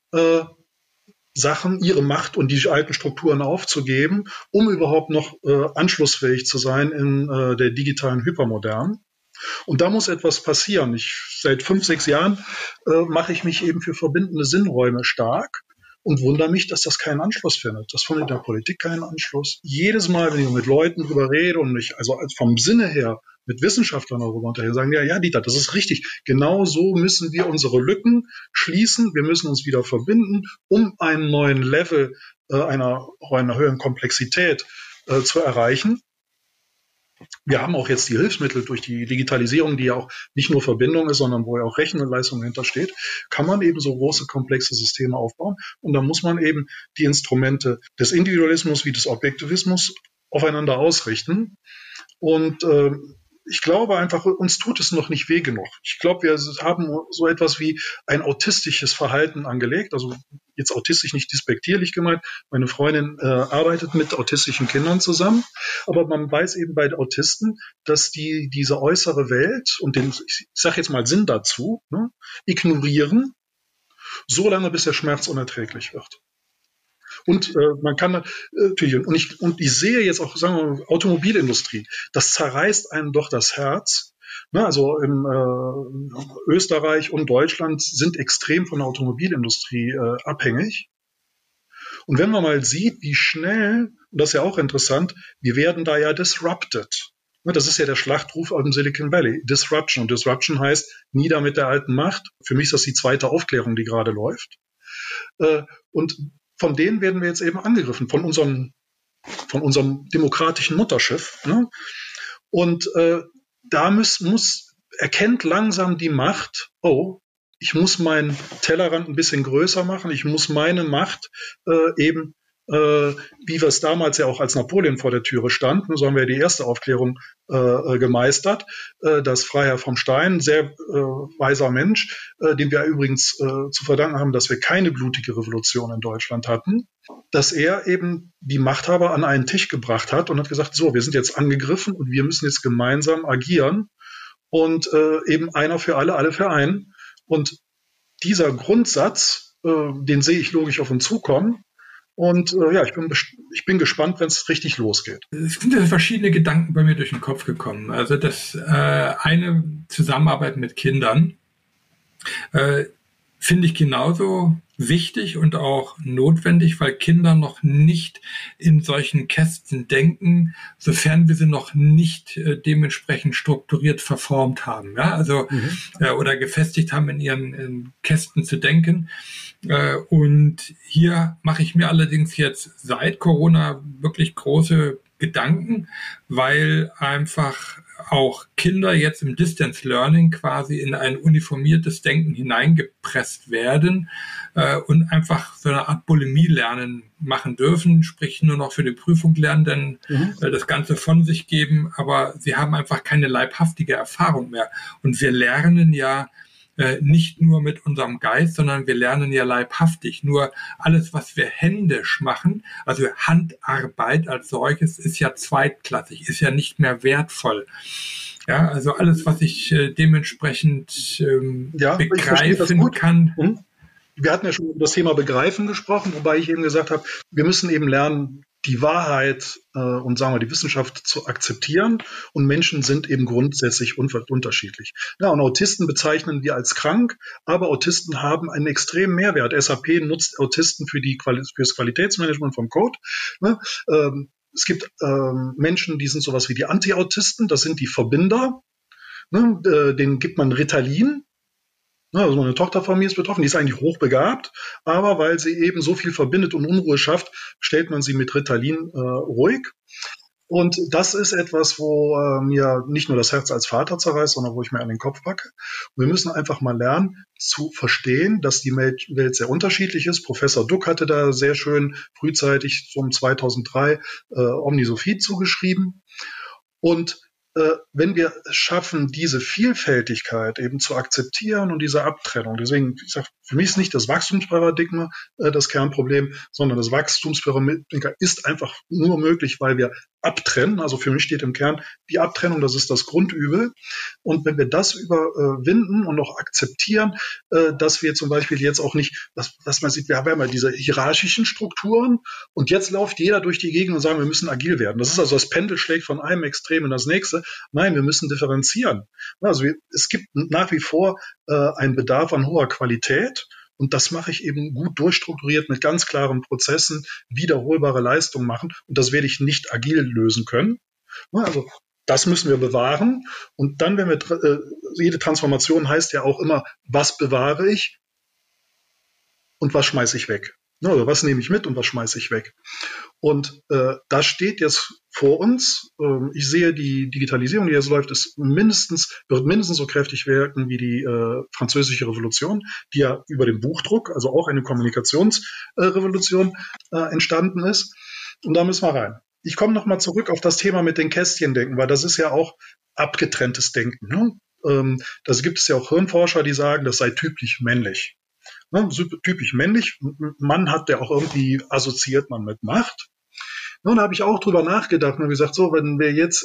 ihre Macht und die alten Strukturen aufzugeben, um überhaupt noch anschlussfähig zu sein in der digitalen Hypermoderne. Und da muss etwas passieren. Seit 5, 6 Jahren mache ich mich eben für verbindende Sinnräume stark und wundere mich, dass das keinen Anschluss findet. Das findet in der Politik keinen Anschluss. Jedes Mal, wenn ich mit Leuten drüber rede und mich also vom Sinne her mit Wissenschaftlern darüber unterhalten, sagen ja, Dieter, das ist richtig. Genau so müssen wir unsere Lücken schließen. Wir müssen uns wieder verbinden, um einen neuen Level einer höheren Komplexität zu erreichen. Wir haben auch jetzt die Hilfsmittel durch die Digitalisierung, die ja auch nicht nur Verbindung ist, sondern wo ja auch Rechenleistung hintersteht, kann man eben so große, komplexe Systeme aufbauen. Und da muss man eben die Instrumente des Individualismus wie des Objektivismus aufeinander ausrichten. Und ich glaube einfach, uns tut es noch nicht weh genug. Ich glaube, wir haben so etwas wie ein autistisches Verhalten angelegt. Also jetzt autistisch nicht despektierlich gemeint. Meine Freundin arbeitet mit autistischen Kindern zusammen. Aber man weiß eben bei Autisten, dass die diese äußere Welt und den, ich sage jetzt mal Sinn dazu, ignorieren, so lange bis der Schmerz unerträglich wird. Und man kann natürlich, und ich sehe jetzt auch, sagen wir mal, Automobilindustrie, das zerreißt einem doch das Herz. Ne, also in Österreich und Deutschland sind extrem von der Automobilindustrie abhängig. Und wenn man mal sieht, wie schnell, und das ist ja auch interessant, wir werden da ja disrupted. Ne, das ist ja der Schlachtruf aus dem Silicon Valley. Disruption. Und Disruption heißt, nieder mit der alten Macht. Für mich ist das die zweite Aufklärung, die gerade läuft. Und von denen werden wir jetzt eben angegriffen, von unserem demokratischen Mutterschiff. Ne? Und da erkennt langsam die Macht, ich muss meinen Tellerrand ein bisschen größer machen, ich muss meine Macht wie wir es damals ja auch als Napoleon vor der Türe stand, so haben wir die erste Aufklärung gemeistert, dass Freiherr vom Stein, sehr weiser Mensch, dem wir übrigens zu verdanken haben, dass wir keine blutige Revolution in Deutschland hatten, dass er eben die Machthaber an einen Tisch gebracht hat und hat gesagt, so, wir sind jetzt angegriffen und wir müssen jetzt gemeinsam agieren und eben einer für alle, alle für einen. Und dieser Grundsatz, den sehe ich logisch auf uns zukommen. Und ich bin gespannt, wenn es richtig losgeht. Es sind ja verschiedene Gedanken bei mir durch den Kopf gekommen. Also das eine Zusammenarbeit mit Kindern finde ich genauso wichtig und auch notwendig, weil Kinder noch nicht in solchen Kästen denken, sofern wir sie noch nicht dementsprechend strukturiert verformt haben, ja, also oder gefestigt haben, in ihren Kästen zu denken. Und hier mache ich mir allerdings jetzt seit Corona wirklich große Gedanken, weil einfach auch Kinder jetzt im Distance Learning quasi in ein uniformiertes Denken hineingepresst werden und einfach so eine Art Bulimie-Lernen machen dürfen, sprich nur noch für die Prüfung lernen, denn das Ganze von sich geben, aber sie haben einfach keine leibhaftige Erfahrung mehr. Und wir lernen ja nicht nur mit unserem Geist, sondern wir lernen ja leibhaftig. Nur alles, was wir händisch machen, also Handarbeit als solches, ist ja zweitklassig, ist ja nicht mehr wertvoll. Ja, also alles, was ich dementsprechend begreifen kann. Wir hatten ja schon über das Thema Begreifen gesprochen, wobei ich eben gesagt habe, wir müssen eben lernen, die Wahrheit und sagen wir die Wissenschaft zu akzeptieren, und Menschen sind eben grundsätzlich unterschiedlich. Ja, und Autisten bezeichnen wir als krank, aber Autisten haben einen extremen Mehrwert. SAP nutzt Autisten fürs Qualitätsmanagement vom Code. Ne? Es gibt Menschen, die sind sowas wie die Anti-Autisten, das sind die Verbinder. Ne? Denen gibt man Ritalin. Also meine Tochter von mir ist betroffen, die ist eigentlich hochbegabt, aber weil sie eben so viel verbindet und Unruhe schafft, stellt man sie mit Ritalin ruhig. Und das ist etwas, wo mir nicht nur das Herz als Vater zerreißt, sondern wo ich mir an den Kopf packe. Und wir müssen einfach mal lernen zu verstehen, dass die Welt sehr unterschiedlich ist. Professor Duck hatte da sehr schön frühzeitig, so um 2003, Omnisophie zugeschrieben. Und wenn wir es schaffen, diese Vielfältigkeit eben zu akzeptieren und diese Abtrennung, deswegen, ich sage, für mich ist nicht das Wachstumsparadigma das Kernproblem, sondern das Wachstumsparadigma ist einfach nur möglich, weil wir abtrennen. Also für mich steht im Kern die Abtrennung, das ist das Grundübel. Und wenn wir das überwinden und auch akzeptieren, dass wir zum Beispiel jetzt auch nicht, was man sieht, wir haben ja diese hierarchischen Strukturen und jetzt läuft jeder durch die Gegend und sagt, wir müssen agil werden. Das ist also das Pendel schlägt von einem Extrem in das nächste. Nein, wir müssen differenzieren. Also es gibt nach wie vor einen Bedarf an hoher Qualität. Und das mache ich eben gut durchstrukturiert mit ganz klaren Prozessen, wiederholbare Leistungen machen. Und das werde ich nicht agil lösen können. Also das müssen wir bewahren. Und dann, wenn wir, jede Transformation heißt ja auch immer, was bewahre ich und was schmeiße ich weg? Also was nehme ich mit und was schmeiße ich weg? Und das steht jetzt vor uns. Ich sehe, die Digitalisierung, die jetzt läuft, wird mindestens so kräftig wirken wie die Französische Revolution, die ja über den Buchdruck, also auch eine Kommunikationsrevolution entstanden ist. Und da müssen wir rein. Ich komme nochmal zurück auf das Thema mit den Kästchendenken, weil das ist ja auch abgetrenntes Denken. Ne? Das gibt es ja auch Hirnforscher, die sagen, das sei typisch männlich. Ne? Typisch männlich. Mann hat der auch irgendwie assoziiert man mit Macht. Und da habe ich auch drüber nachgedacht und gesagt, so, wenn wir jetzt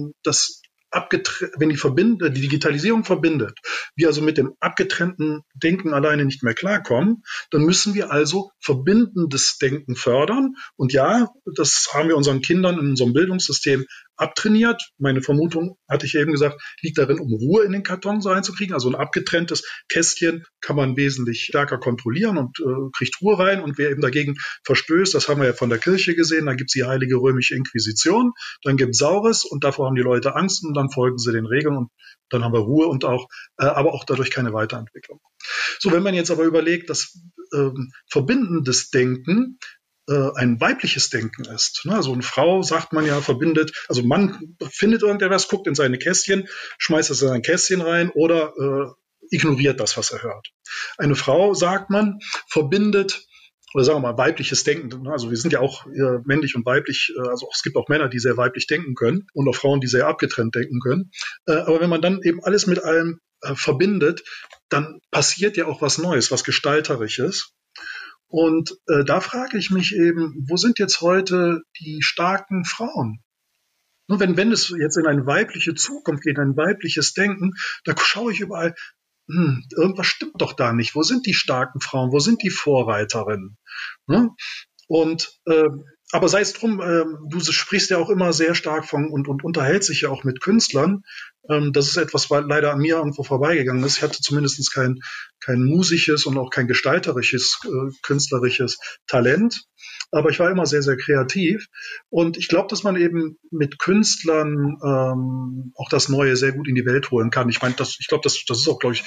wenn die Digitalisierung verbindet, wir also mit dem abgetrennten Denken alleine nicht mehr klarkommen, dann müssen wir also verbindendes Denken fördern. Und ja, das haben wir unseren Kindern in unserem Bildungssystem abtrainiert. Meine Vermutung, hatte ich eben gesagt, liegt darin, um Ruhe in den Karton so reinzukriegen. Also ein abgetrenntes Kästchen kann man wesentlich stärker kontrollieren und kriegt Ruhe rein. Und wer eben dagegen verstößt, das haben wir ja von der Kirche gesehen, da gibt es die Heilige Römische Inquisition, dann gibt es Saures und davor haben die Leute Angst und dann folgen sie den Regeln und dann haben wir Ruhe und aber auch dadurch keine Weiterentwicklung. So, wenn man jetzt aber überlegt, dass verbindendes Denken ein weibliches Denken ist. Ne? Also eine Frau, sagt man ja, verbindet, also Mann findet irgendetwas, guckt in seine Kästchen, schmeißt es in ein Kästchen rein oder ignoriert das, was er hört. Eine Frau, sagt man, verbindet, oder sagen wir mal, weibliches Denken. Also wir sind ja auch männlich und weiblich, also es gibt auch Männer, die sehr weiblich denken können und auch Frauen, die sehr abgetrennt denken können. Aber wenn man dann eben alles mit allem verbindet, dann passiert ja auch was Neues, was Gestalterisches. Und da frage ich mich eben, wo sind jetzt heute die starken Frauen? Nur wenn es jetzt in eine weibliche Zukunft geht, ein weibliches Denken, da schaue ich überall, irgendwas stimmt doch da nicht. Wo sind die starken Frauen? Wo sind die Vorreiterinnen? Ne? Und aber sei es drum, du sprichst ja auch immer sehr stark von und unterhältst dich ja auch mit Künstlern. Das ist etwas, was leider an mir irgendwo vorbeigegangen ist. Ich hatte zumindest kein musisches und auch kein gestalterisches, künstlerisches Talent. Aber ich war immer sehr, sehr kreativ. Und ich glaube, dass man eben mit Künstlern auch das Neue sehr gut in die Welt holen kann. Ich meine, ich glaube, das ist auch, glaube ich,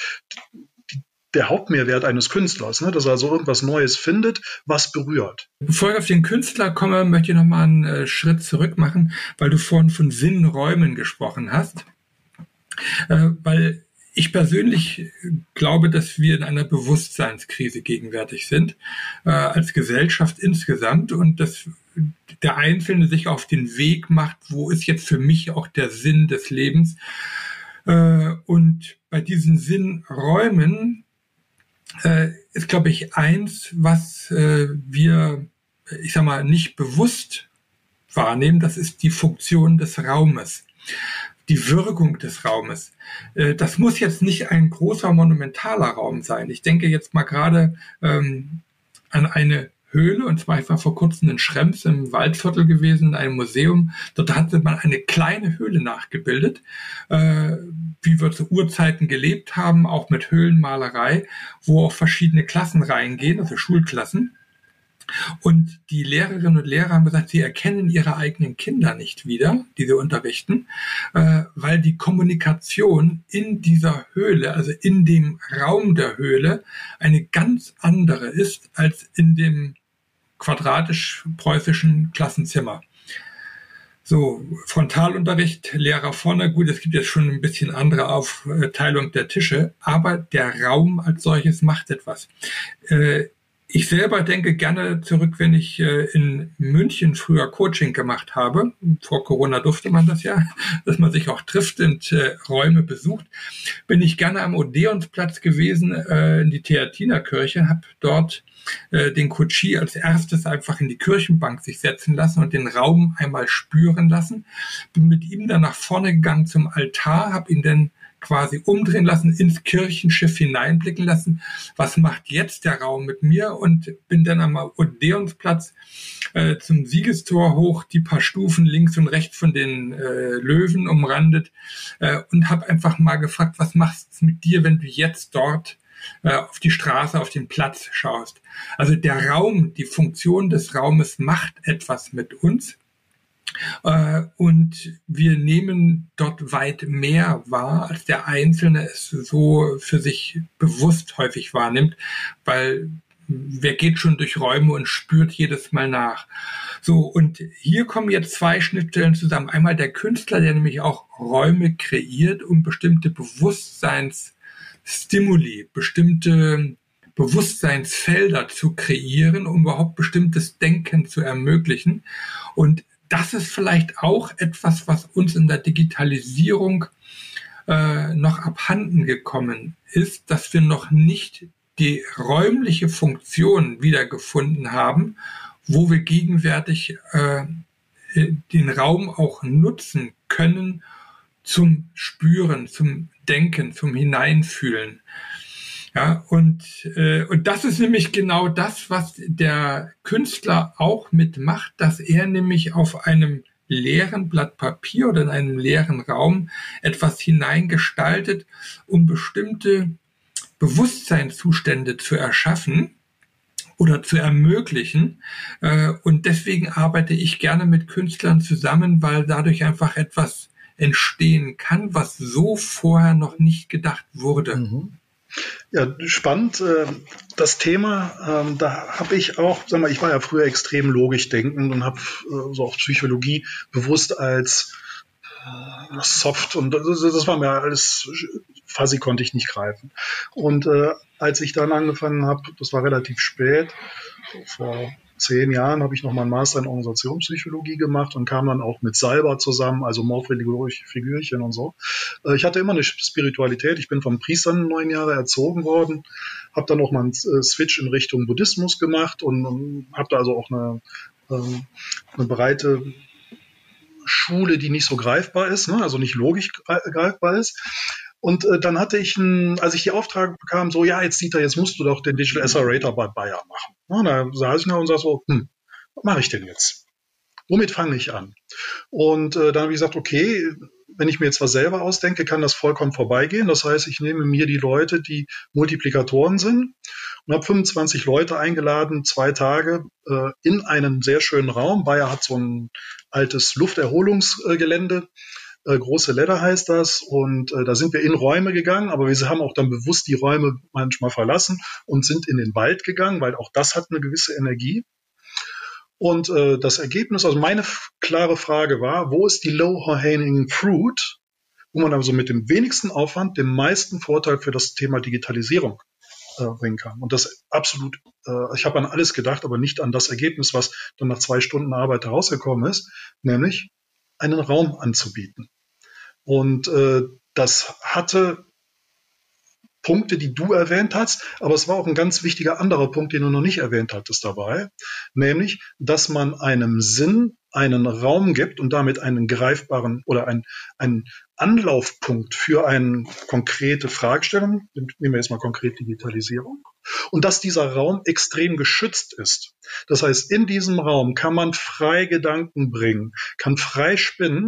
der Hauptmehrwert eines Künstlers, ne? Dass er also irgendwas Neues findet, was berührt. Bevor ich auf den Künstler komme, möchte ich nochmal einen Schritt zurück machen, weil du vorhin von Sinnräumen gesprochen hast. Weil ich persönlich glaube, dass wir in einer Bewusstseinskrise gegenwärtig sind, als Gesellschaft insgesamt, und dass der Einzelne sich auf den Weg macht, wo ist jetzt für mich auch der Sinn des Lebens. Und bei diesen Sinnräumen ist, glaube ich, eins, was wir, ich sag mal, nicht bewusst wahrnehmen, das ist die Funktion des Raumes, die Wirkung des Raumes. Das muss jetzt nicht ein großer, monumentaler Raum sein. Ich denke jetzt mal gerade an eine Höhle, und zwar ich war vor kurzem in Schrems im Waldviertel gewesen, in einem Museum. Dort hatte man eine kleine Höhle nachgebildet, wie wir zu Urzeiten gelebt haben, auch mit Höhlenmalerei, wo auch verschiedene Klassen reingehen, also Schulklassen. Und die Lehrerinnen und Lehrer haben gesagt, sie erkennen ihre eigenen Kinder nicht wieder, die sie unterrichten, weil die Kommunikation in dieser Höhle, also in dem Raum der Höhle, eine ganz andere ist als in dem quadratisch-preußischen Klassenzimmer. So, Frontalunterricht, Lehrer vorne, gut, es gibt jetzt schon ein bisschen andere Aufteilung der Tische, aber der Raum als solches macht etwas. Ich selber denke gerne zurück, wenn ich in München früher Coaching gemacht habe. Vor Corona durfte man das ja, dass man sich auch trifft und Räume besucht. Bin ich gerne am Odeonsplatz gewesen, in die Theatinerkirche, habe dort den Coachie als erstes einfach in die Kirchenbank sich setzen lassen und den Raum einmal spüren lassen. Bin mit ihm dann nach vorne gegangen zum Altar, habe ihn dann quasi umdrehen lassen, ins Kirchenschiff hineinblicken lassen. Was macht jetzt der Raum mit mir? Und bin dann am Odeonsplatz zum Siegestor hoch, die paar Stufen links und rechts von den Löwen umrandet und habe einfach mal gefragt, was macht es mit dir, wenn du jetzt dort auf die Straße, auf den Platz schaust? Also der Raum, die Funktion des Raumes macht etwas mit uns. Und wir nehmen dort weit mehr wahr, als der Einzelne es so für sich bewusst häufig wahrnimmt, weil wer geht schon durch Räume und spürt jedes Mal nach. So, und hier kommen jetzt zwei Schnittstellen zusammen. Einmal der Künstler, der nämlich auch Räume kreiert, um bestimmte Bewusstseinsstimuli, bestimmte Bewusstseinsfelder zu kreieren, um überhaupt bestimmtes Denken zu ermöglichen. Und das ist vielleicht auch etwas, was uns in der Digitalisierung noch abhanden gekommen ist, dass wir noch nicht die räumliche Funktion wiedergefunden haben, wo wir gegenwärtig den Raum auch nutzen können zum Spüren, zum Denken, zum Hineinfühlen. Ja, und das ist nämlich genau das, was der Künstler auch mitmacht, dass er nämlich auf einem leeren Blatt Papier oder in einem leeren Raum etwas hineingestaltet, um bestimmte Bewusstseinszustände zu erschaffen oder zu ermöglichen. Und deswegen arbeite ich gerne mit Künstlern zusammen, weil dadurch einfach etwas entstehen kann, was so vorher noch nicht gedacht wurde. Mhm. Ja, spannend. Das Thema, da habe ich auch, sag mal, ich war ja früher extrem logisch denkend und habe so auch Psychologie bewusst als soft und das war mir alles, Fuzzy konnte ich nicht greifen. Und als ich dann angefangen habe, das war relativ spät, vor 10 Jahren habe ich noch mal einen Master in Organisationspsychologie gemacht und kam dann auch mit Salber zusammen, also morphologische Figürchen und so. Ich hatte immer eine Spiritualität. Ich bin vom Priestern 9 Jahre erzogen worden, habe dann auch mal einen Switch in Richtung Buddhismus gemacht und habe da also auch eine breite Schule, die nicht so greifbar ist, ne? Also nicht logisch greifbar ist. Und dann hatte ich, als ich die Aufträge bekam, so, ja, jetzt Dieter, jetzt musst du doch den Digital Accelerator bei Bayer machen. Ja, da saß ich da und sag so, was mache ich denn jetzt? Womit fange ich an? Und dann habe ich gesagt, okay, wenn ich mir jetzt was selber ausdenke, kann das vollkommen vorbeigehen. Das heißt, ich nehme mir die Leute, die Multiplikatoren sind und habe 25 Leute eingeladen, 2 Tage in einen sehr schönen Raum. Bayer hat so ein altes Lufterholungsgelände. Große Ledder heißt das und da sind wir in Räume gegangen, aber wir haben auch dann bewusst die Räume manchmal verlassen und sind in den Wald gegangen, weil auch das hat eine gewisse Energie. Und das Ergebnis, also meine klare Frage war, wo ist die low-hanging fruit, wo man also mit dem wenigsten Aufwand den meisten Vorteil für das Thema Digitalisierung bringen kann. Und das absolut, ich habe an alles gedacht, aber nicht an das Ergebnis, was dann nach 2 Stunden Arbeit herausgekommen ist, nämlich einen Raum anzubieten. Und das hatte Punkte, die du erwähnt hast, aber es war auch ein ganz wichtiger anderer Punkt, den du noch nicht erwähnt hattest dabei, nämlich, dass man einem Sinn einen Raum gibt und damit einen greifbaren oder einen Anlaufpunkt für eine konkrete Fragestellung, nehmen wir jetzt mal konkret Digitalisierung, und dass dieser Raum extrem geschützt ist. Das heißt, in diesem Raum kann man frei Gedanken bringen, kann frei spinnen,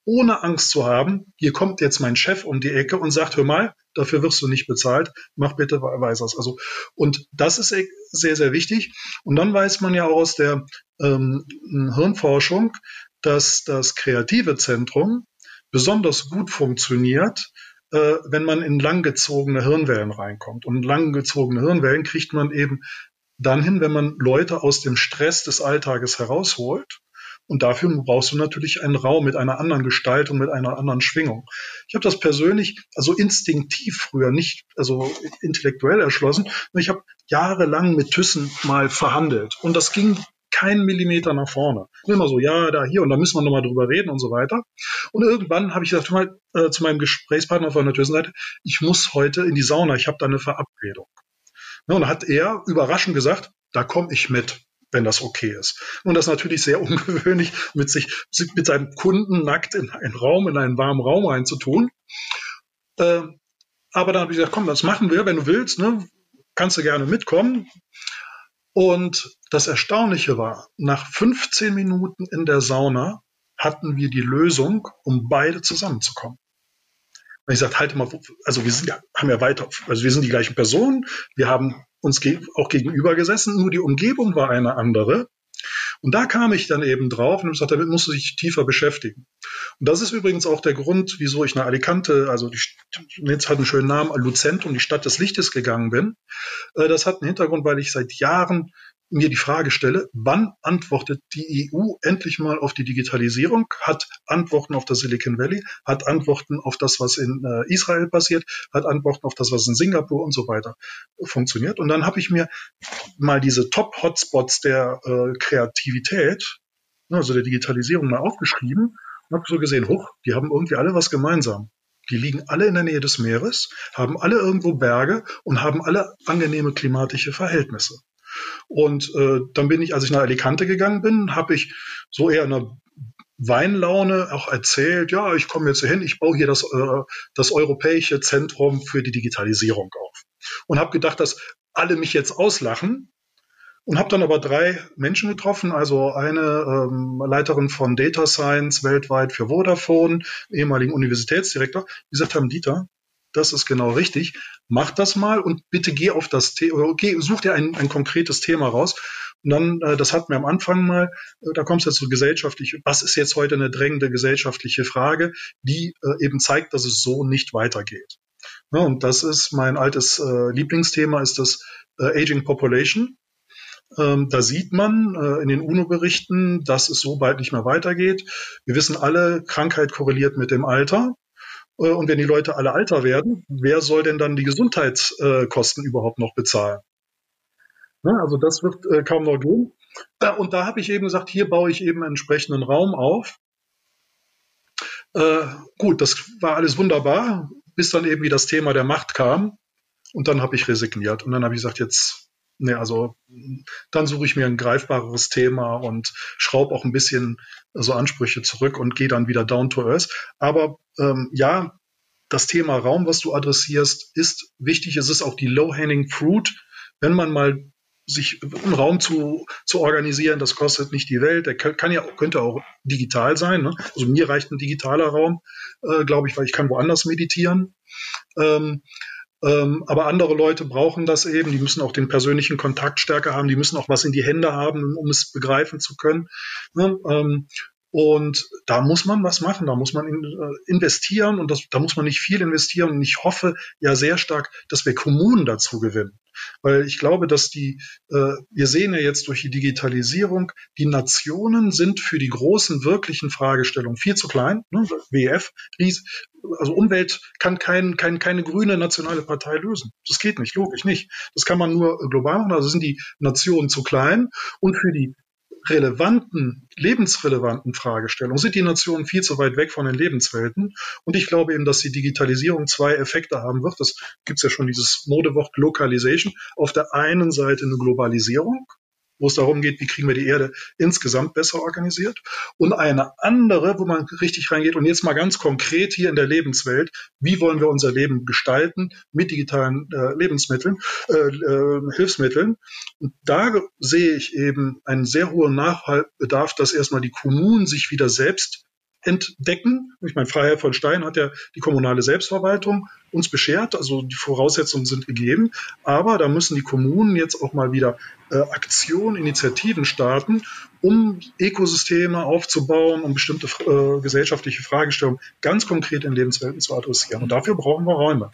ohne Angst zu haben, hier kommt jetzt mein Chef um die Ecke und sagt, hör mal, dafür wirst du nicht bezahlt, mach bitte weiter. Also, und das ist sehr, sehr wichtig. Und dann weiß man ja auch aus der Hirnforschung, dass das kreative Zentrum besonders gut funktioniert, wenn man in langgezogene Hirnwellen reinkommt. Und langgezogene Hirnwellen kriegt man eben dann hin, wenn man Leute aus dem Stress des Alltages herausholt. Und dafür brauchst du natürlich einen Raum mit einer anderen Gestaltung, mit einer anderen Schwingung. Ich habe das persönlich, also instinktiv früher, nicht also intellektuell erschlossen. Ich habe jahrelang mit Thyssen mal verhandelt. Und das ging keinen Millimeter nach vorne. Immer so, ja, da, hier, und da müssen wir nochmal drüber reden und so weiter. Und irgendwann habe ich gesagt, mal zu meinem Gesprächspartner von der Thyssen-Seite, ich muss heute in die Sauna, ich habe da eine Verabredung. Ja, und da hat er überraschend gesagt, da komme ich mit, wenn das okay ist. Und das ist natürlich sehr ungewöhnlich, mit seinem Kunden nackt in einen Raum, in einen warmen Raum reinzutun. Aber dann habe ich gesagt, komm, das machen wir, wenn du willst, ne? Kannst du gerne mitkommen. Und das Erstaunliche war, nach 15 Minuten in der Sauna hatten wir die Lösung, um beide zusammenzukommen. Und ich sagte, halt mal, also wir sind die gleichen Personen, wir haben uns auch gegenüber gesessen, nur die Umgebung war eine andere. Und da kam ich dann eben drauf und habe gesagt, damit musst du dich tiefer beschäftigen. Und das ist übrigens auch der Grund, wieso ich nach Alicante, also jetzt hat einen schönen Namen, Lucentum, die Stadt des Lichtes gegangen bin. Das hat einen Hintergrund, weil ich seit Jahren mir die Frage stelle, wann antwortet die EU endlich mal auf die Digitalisierung, hat Antworten auf das Silicon Valley, hat Antworten auf das, was in Israel passiert, hat Antworten auf das, was in Singapur und so weiter funktioniert. Und dann habe ich mir mal diese Top-Hotspots der Kreativität, also der Digitalisierung, mal aufgeschrieben und habe so gesehen, die haben irgendwie alle was gemeinsam. Die liegen alle in der Nähe des Meeres, haben alle irgendwo Berge und haben alle angenehme klimatische Verhältnisse. Und dann bin ich, als ich nach Alicante gegangen bin, habe ich so eher eine Weinlaune auch erzählt, ja, ich komme jetzt hier hin, ich baue hier das Europäische Zentrum für die Digitalisierung auf. Und habe gedacht, dass alle mich jetzt auslachen. Und habe dann aber 3 Menschen getroffen, also eine Leiterin von Data Science weltweit für Vodafone, ehemaligen Universitätsdirektor, die gesagt haben, Dieter, das ist genau richtig, mach das mal und bitte geh auf das Thema, such dir ein konkretes Thema raus. Und dann, das hatten wir am Anfang mal, da kommst du jetzt so gesellschaftlich, was ist jetzt heute eine drängende gesellschaftliche Frage, die eben zeigt, dass es so nicht weitergeht. Ja, und das ist mein altes Lieblingsthema, ist das Aging Population. Da sieht man in den UNO-Berichten, dass es so bald nicht mehr weitergeht. Wir wissen alle, Krankheit korreliert mit dem Alter. Und wenn die Leute alle älter werden, wer soll denn dann die Gesundheitskosten überhaupt noch bezahlen? Ja, also das wird kaum noch gehen. Und da habe ich eben gesagt, hier baue ich eben einen entsprechenden Raum auf. Gut, das war alles wunderbar, bis dann eben wie das Thema der Macht kam. Und dann habe ich resigniert. Und dann habe ich gesagt, dann suche ich mir ein greifbareres Thema und schraube auch ein bisschen so Ansprüche zurück und gehe dann wieder down to earth. Aber ja, das Thema Raum, was du adressierst, ist wichtig. Es ist auch die low-hanging fruit. Wenn man mal sich einen Raum zu organisieren, das kostet nicht die Welt. Der könnte auch digital sein. Ne? Also mir reicht ein digitaler Raum, glaube ich, weil ich kann woanders meditieren. Aber andere Leute brauchen das eben, die müssen auch den persönlichen Kontakt stärker haben, die müssen auch was in die Hände haben, um es begreifen zu können. Und da muss man was machen, da muss man investieren und da muss man nicht viel investieren. Und ich hoffe ja sehr stark, dass wir Kommunen dazu gewinnen. Weil ich glaube, dass wir sehen ja jetzt durch die Digitalisierung, die Nationen sind für die großen wirklichen Fragestellungen viel zu klein. Ne? WEF, also Umwelt kann keine grüne nationale Partei lösen. Das geht nicht, logisch nicht. Das kann man nur global machen. Also sind die Nationen zu klein und für die lebensrelevanten Fragestellungen sind die Nationen viel zu weit weg von den Lebenswelten. Und ich glaube eben, dass die Digitalisierung 2 Effekte haben wird. Das gibt es ja schon, dieses Modewort Localization. Auf der einen Seite eine Globalisierung, wo es darum geht, wie kriegen wir die Erde insgesamt besser organisiert. Und eine andere, wo man richtig reingeht und jetzt mal ganz konkret hier in der Lebenswelt, wie wollen wir unser Leben gestalten mit digitalen Hilfsmitteln. Und da sehe ich eben einen sehr hohen Nachholbedarf, dass erstmal die Kommunen sich wieder selbst entdecken. Ich meine, Freiherr von Stein hat ja die kommunale Selbstverwaltung uns beschert, also die Voraussetzungen sind gegeben, aber da müssen die Kommunen jetzt auch mal wieder Aktionen, Initiativen starten, um Ökosysteme aufzubauen, um bestimmte gesellschaftliche Fragestellungen ganz konkret in Lebenswelten zu adressieren. Und dafür brauchen wir Räume.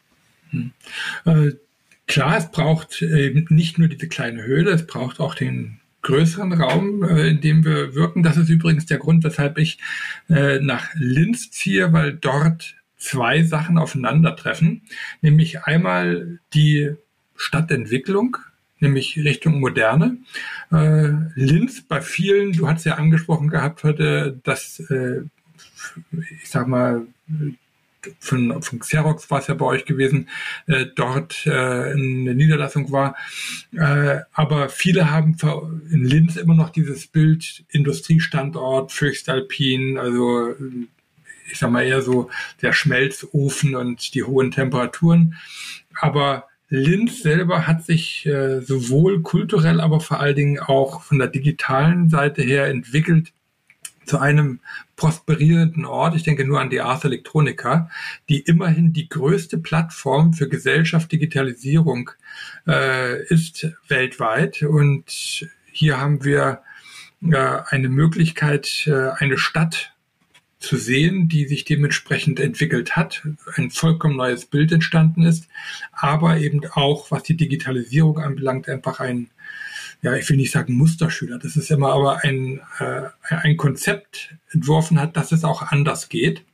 Klar, es braucht nicht nur diese kleine Höhle, es braucht auch den größeren Raum, in dem wir wirken. Das ist übrigens der Grund, weshalb ich nach Linz ziehe, weil dort zwei Sachen aufeinandertreffen, nämlich einmal die Stadtentwicklung, nämlich Richtung Moderne. Linz bei vielen, du hast ja angesprochen gehabt heute, dass, ich sag mal, von Xerox war es ja bei euch gewesen, dort eine Niederlassung war. Aber viele haben in Linz immer noch dieses Bild Industriestandort, Füchstalpin, also ich sag mal eher so der Schmelzofen und die hohen Temperaturen. Aber Linz selber hat sich sowohl kulturell, aber vor allen Dingen auch von der digitalen Seite her entwickelt zu einem prosperierenden Ort. Ich denke nur an die Ars Electronica, die immerhin die größte Plattform für Gesellschaft, Digitalisierung ist weltweit. Und hier haben wir eine Möglichkeit, eine Stadt zu sehen, die sich dementsprechend entwickelt hat, ein vollkommen neues Bild entstanden ist, aber eben auch, was die Digitalisierung anbelangt, einfach ein, ja, ich will nicht sagen Musterschüler, das ist immer aber ein Konzept entworfen hat, dass es auch anders geht.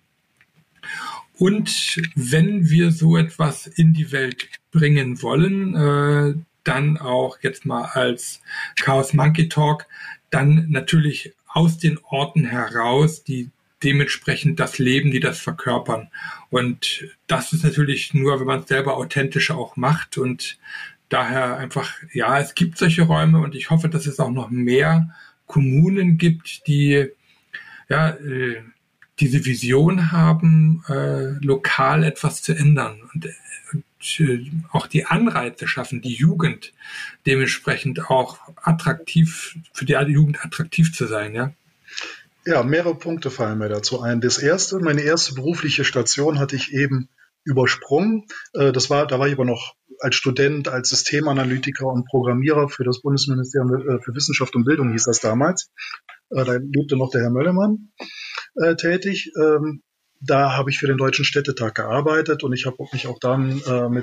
Und wenn wir so etwas in die Welt bringen wollen, dann auch jetzt mal als Chaos Monkey Talk, dann natürlich aus den Orten heraus, die dementsprechend das Leben, die das verkörpern. Und das ist natürlich nur, wenn man es selber authentisch auch macht und daher einfach, ja, es gibt solche Räume und ich hoffe, dass es auch noch mehr Kommunen gibt, die ja diese Vision haben, lokal etwas zu ändern und auch die Anreize schaffen, die Jugend dementsprechend auch attraktiv, für die Jugend attraktiv zu sein, ja. Ja, mehrere Punkte fallen mir dazu ein. Meine erste berufliche Station hatte ich eben übersprungen. Da war ich aber noch als Student, als Systemanalytiker und Programmierer für das Bundesministerium für Wissenschaft und Bildung, hieß das damals. Da lebte noch der Herr Möllemann tätig. Da habe ich für den Deutschen Städtetag gearbeitet und ich habe mich auch dann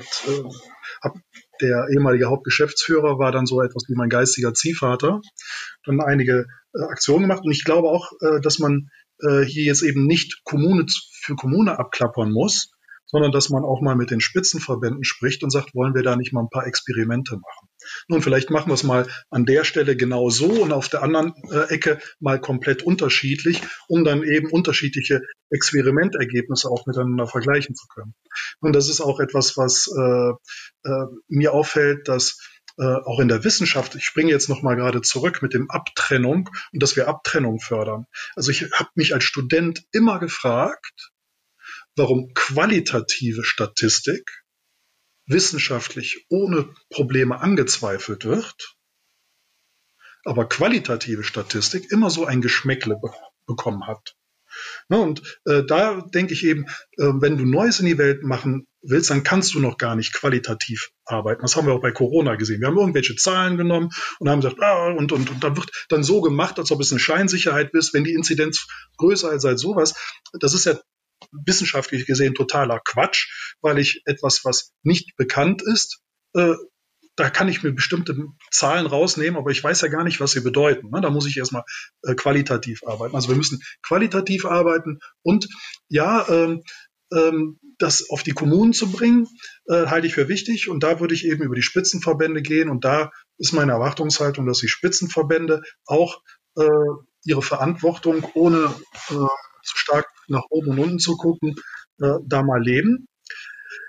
der ehemalige Hauptgeschäftsführer war dann so etwas wie mein geistiger Ziehvater, dann einige Aktionen gemacht und ich glaube auch, dass man hier jetzt eben nicht Kommune für Kommune abklappern muss, sondern dass man auch mal mit den Spitzenverbänden spricht und sagt, wollen wir da nicht mal ein paar Experimente machen? Nun, vielleicht machen wir es mal an der Stelle genau so und auf der anderen Ecke mal komplett unterschiedlich, um dann eben unterschiedliche Experimentergebnisse auch miteinander vergleichen zu können. Und das ist auch etwas, was mir auffällt, dass auch in der Wissenschaft, ich springe jetzt noch mal gerade zurück mit dem Abtrennung und dass wir Abtrennung fördern. Also ich habe mich als Student immer gefragt, warum qualitative Statistik wissenschaftlich ohne Probleme angezweifelt wird, aber qualitative Statistik immer so ein Geschmäckle bekommen hat. Ne, und da denke ich eben, wenn du Neues in die Welt machen willst, dann kannst du noch gar nicht qualitativ arbeiten. Das haben wir auch bei Corona gesehen. Wir haben irgendwelche Zahlen genommen und haben gesagt, und dann wird dann so gemacht, als ob es eine Scheinsicherheit ist, wenn die Inzidenz größer ist als sowas. Das ist ja wissenschaftlich gesehen totaler Quatsch, weil ich etwas, was nicht bekannt ist, da kann ich mir bestimmte Zahlen rausnehmen, aber ich weiß ja gar nicht, was sie bedeuten. Da muss ich erstmal qualitativ arbeiten. Also wir müssen qualitativ arbeiten und ja, das auf die Kommunen zu bringen, halte ich für wichtig. Und da würde ich eben über die Spitzenverbände gehen. Und da ist meine Erwartungshaltung, dass die Spitzenverbände auch ihre Verantwortung, ohne zu stark nach oben und unten zu gucken, da mal leben.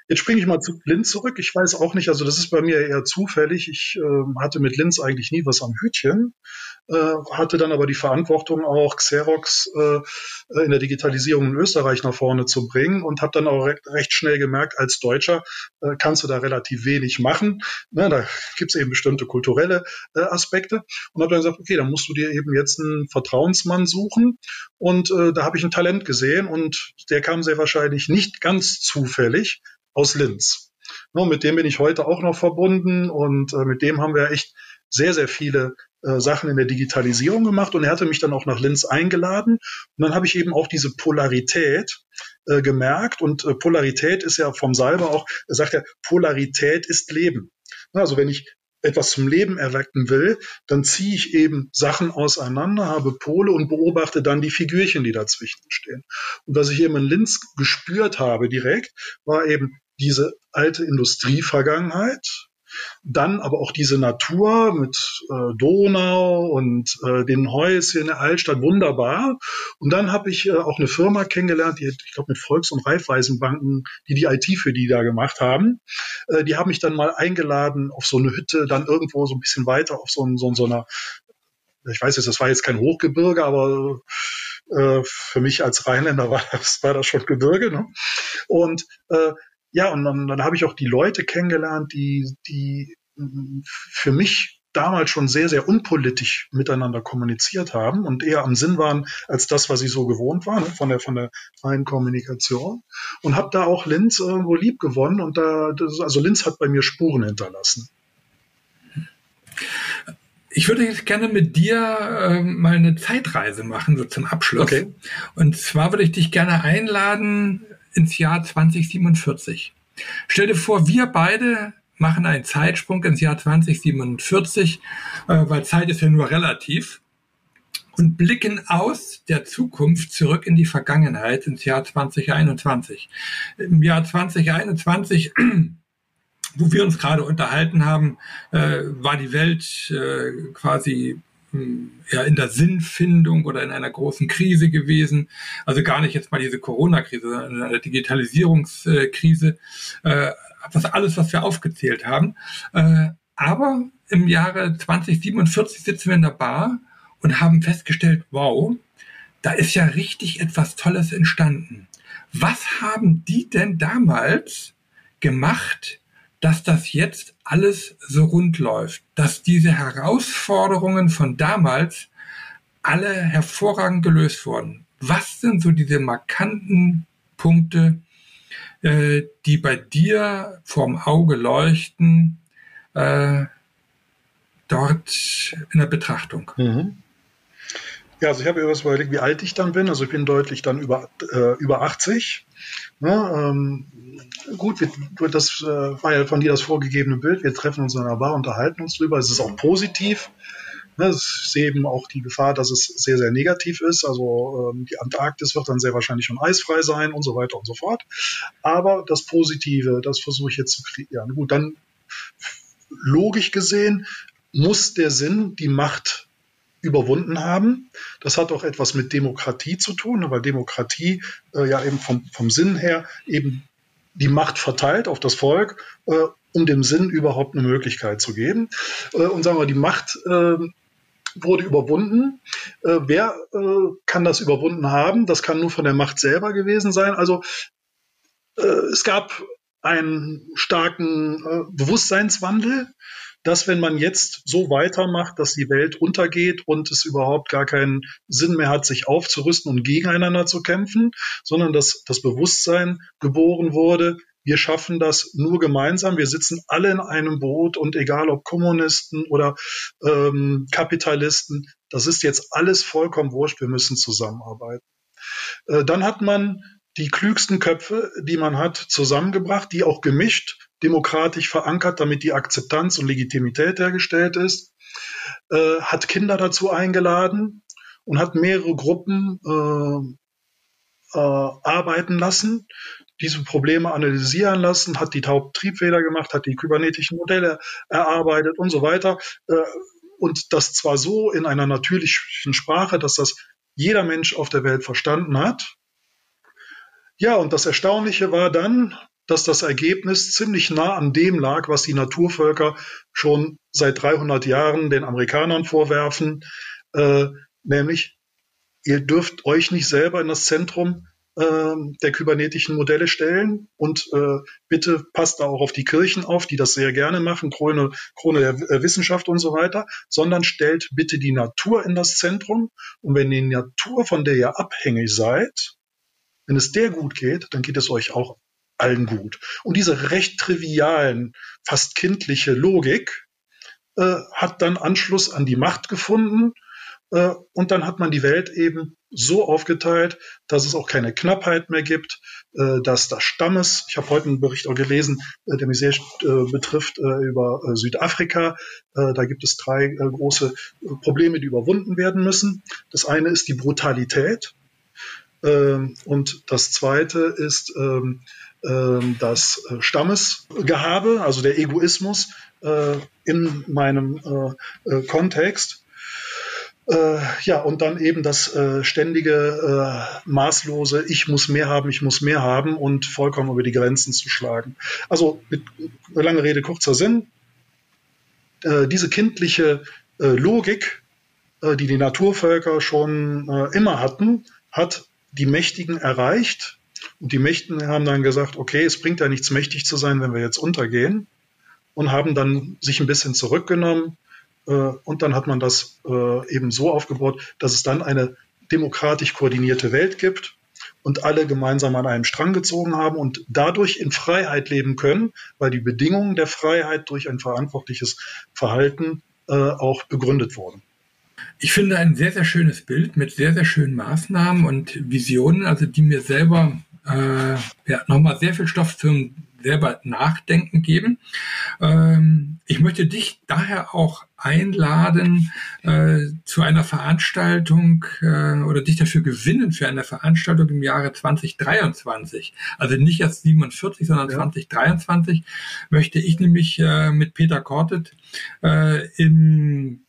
Jetzt springe ich mal zu Linz zurück. Ich weiß auch nicht, also das ist bei mir eher zufällig. Ich hatte mit Linz eigentlich nie was am Hütchen, hatte dann aber die Verantwortung, auch Xerox in der Digitalisierung in Österreich nach vorne zu bringen und habe dann auch recht schnell gemerkt, als Deutscher kannst du da relativ wenig machen. Ne, da gibt es eben bestimmte kulturelle Aspekte und habe dann gesagt, okay, dann musst du dir eben jetzt einen Vertrauensmann suchen und da habe ich ein Talent gesehen und der kam sehr wahrscheinlich nicht ganz zufällig aus Linz. No, mit dem bin ich heute auch noch verbunden und mit dem haben wir echt sehr, sehr viele Sachen in der Digitalisierung gemacht und er hatte mich dann auch nach Linz eingeladen und dann habe ich eben auch diese Polarität gemerkt und Polarität ist ja vom Salber auch, er sagt ja, Polarität ist Leben. Also wenn ich etwas zum Leben erwecken will, dann ziehe ich eben Sachen auseinander, habe Pole und beobachte dann die Figürchen, die dazwischen stehen. Und was ich eben in Linz gespürt habe direkt, war eben diese alte Industrievergangenheit, dann aber auch diese Natur mit Donau und den Häuschen in der Altstadt, wunderbar. Und dann habe ich auch eine Firma kennengelernt, die, ich glaube, mit Volks- und Raiffeisenbanken, die IT für die da gemacht haben. Die haben mich dann mal eingeladen auf so eine Hütte, dann irgendwo so ein bisschen weiter auf so einer, ich weiß jetzt, das war jetzt kein Hochgebirge, aber für mich als Rheinländer war das schon Gebirge. Ne? Und ja, und dann habe ich auch die Leute kennengelernt, die für mich damals schon sehr, sehr unpolitisch miteinander kommuniziert haben und eher am Sinn waren als das, was ich so gewohnt war, ne, von der freien Kommunikation. Und habe da auch Linz irgendwo lieb gewonnen und also Linz hat bei mir Spuren hinterlassen. Ich würde jetzt gerne mit dir mal eine Zeitreise machen, so zum Abschluss. Okay. Und zwar würde ich dich gerne einladen ins Jahr 2047. Stell dir vor, wir beide machen einen Zeitsprung ins Jahr 2047, weil Zeit ist ja nur relativ, und blicken aus der Zukunft zurück in die Vergangenheit, ins Jahr 2021. Im Jahr 2021, wo wir uns gerade unterhalten haben, war die Welt quasi ja in der Sinnfindung oder in einer großen Krise gewesen. Also gar nicht jetzt mal diese Corona-Krise, sondern in einer Digitalisierungskrise. Alles, was wir aufgezählt haben. Aber im Jahre 2047 sitzen wir in der Bar und haben festgestellt, wow, da ist ja richtig etwas Tolles entstanden. Was haben die denn damals gemacht, dass das jetzt alles so rund läuft, dass diese Herausforderungen von damals alle hervorragend gelöst wurden? Was sind so diese markanten Punkte, die bei dir vorm Auge leuchten, dort in der Betrachtung? Mhm. Ja, also ich habe etwas überlegt, wie alt ich dann bin. Also ich bin deutlich dann über 80. Ja, gut, das war ja von dir das vorgegebene Bild. Wir treffen uns in einer Bar, unterhalten uns drüber. Es ist auch positiv. Ich sehe eben auch die Gefahr, dass es sehr, sehr negativ ist. Also die Antarktis wird dann sehr wahrscheinlich schon eisfrei sein und so weiter und so fort. Aber das Positive, das versuche ich jetzt zu kreieren. Gut, dann logisch gesehen muss der Sinn die Macht überwunden haben. Das hat auch etwas mit Demokratie zu tun, weil Demokratie ja eben vom Sinn her eben die Macht verteilt auf das Volk, um dem Sinn überhaupt eine Möglichkeit zu geben. Und sagen wir, die Macht wurde überwunden. Wer kann das überwunden haben? Das kann nur von der Macht selber gewesen sein. Also es gab einen starken Bewusstseinswandel, dass wenn man jetzt so weitermacht, dass die Welt untergeht und es überhaupt gar keinen Sinn mehr hat, sich aufzurüsten und gegeneinander zu kämpfen, sondern dass das Bewusstsein geboren wurde, wir schaffen das nur gemeinsam, wir sitzen alle in einem Boot und egal ob Kommunisten oder Kapitalisten, das ist jetzt alles vollkommen wurscht, wir müssen zusammenarbeiten. Dann hat man die klügsten Köpfe, die man hat, zusammengebracht, die auch gemischt, demokratisch verankert, damit die Akzeptanz und Legitimität hergestellt ist, hat Kinder dazu eingeladen und hat mehrere Gruppen arbeiten lassen, diese Probleme analysieren lassen, hat die Haupttriebfeder gemacht, hat die kybernetischen Modelle erarbeitet und so weiter. Und das zwar so in einer natürlichen Sprache, dass das jeder Mensch auf der Welt verstanden hat. Ja, und das Erstaunliche war dann, dass das Ergebnis ziemlich nah an dem lag, was die Naturvölker schon seit 300 Jahren den Amerikanern vorwerfen, nämlich ihr dürft euch nicht selber in das Zentrum der kybernetischen Modelle stellen und bitte passt da auch auf die Kirchen auf, die das sehr gerne machen, Krone der Wissenschaft und so weiter, sondern stellt bitte die Natur in das Zentrum und wenn die Natur, von der ihr abhängig seid, wenn es der gut geht, dann geht es euch auch allen gut. Und diese recht trivialen, fast kindliche Logik hat dann Anschluss an die Macht gefunden und dann hat man die Welt eben so aufgeteilt, dass es auch keine Knappheit mehr gibt, dass das ich habe heute einen Bericht auch gelesen, der mich sehr betrifft, über Südafrika. Da gibt es 3 große Probleme, die überwunden werden müssen. Das eine ist die Brutalität und das zweite ist das Stammesgehabe, also der Egoismus in meinem Kontext. Und dann eben das ständige, maßlose ich muss mehr haben und vollkommen über die Grenzen zu schlagen. Also mit lange Rede, kurzer Sinn. Diese kindliche Logik, die die Naturvölker schon immer hatten, hat die Mächtigen erreicht. Und die Mächtigen haben dann gesagt, okay, es bringt ja nichts, mächtig zu sein, wenn wir jetzt untergehen. Und haben dann sich ein bisschen zurückgenommen. Und dann hat man das eben so aufgebaut, dass es dann eine demokratisch koordinierte Welt gibt und alle gemeinsam an einem Strang gezogen haben und dadurch in Freiheit leben können, weil die Bedingungen der Freiheit durch ein verantwortliches Verhalten auch begründet wurden. Ich finde ein sehr, sehr schönes Bild mit sehr, sehr schönen Maßnahmen und Visionen, also die mir selber nochmal sehr viel Stoff zum selber Nachdenken geben. Ich möchte dich daher auch einladen zu einer Veranstaltung oder dich dafür gewinnen für eine Veranstaltung im Jahre 2023. Also nicht erst 47, sondern 2023 möchte ich nämlich mit Peter Kortet im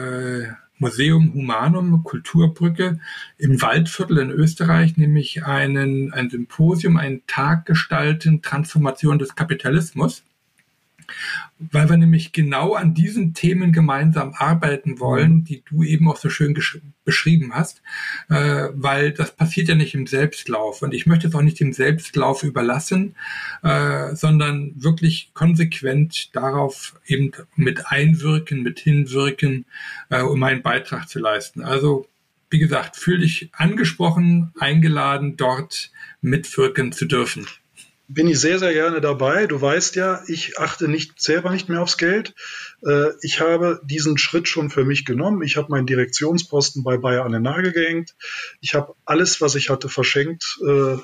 Museum Humanum, Kulturbrücke im Waldviertel in Österreich, nämlich ein Symposium, einen Tag gestalten, Transformation des Kapitalismus, weil wir nämlich genau an diesen Themen gemeinsam arbeiten wollen, die du eben auch so schön beschrieben hast, weil das passiert ja nicht im Selbstlauf und ich möchte es auch nicht dem Selbstlauf überlassen, sondern wirklich konsequent darauf eben mit einwirken, mit hinwirken, um meinen Beitrag zu leisten. Also wie gesagt, fühl dich angesprochen, eingeladen, dort mitwirken zu dürfen. Bin ich sehr, sehr gerne dabei. Du weißt ja, ich achte selber nicht mehr aufs Geld. Ich habe diesen Schritt schon für mich genommen. Ich habe meinen Direktionsposten bei Bayer an den Nagel gehängt. Ich habe alles, was ich hatte, verschenkt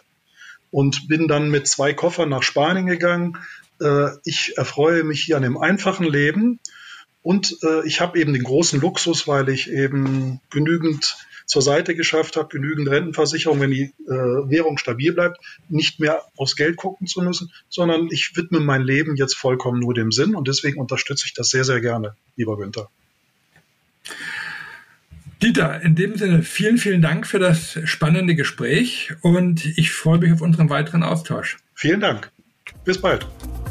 und bin dann mit 2 Koffern nach Spanien gegangen. Ich erfreue mich hier an dem einfachen Leben und ich habe eben den großen Luxus, weil ich eben genügend zur Seite geschafft habe, genügend Rentenversicherung, wenn die Währung stabil bleibt, nicht mehr aufs Geld gucken zu müssen, sondern ich widme mein Leben jetzt vollkommen nur dem Sinn und deswegen unterstütze ich das sehr, sehr gerne, lieber Günther. Dieter, in dem Sinne vielen, vielen Dank für das spannende Gespräch und ich freue mich auf unseren weiteren Austausch. Vielen Dank. Bis bald.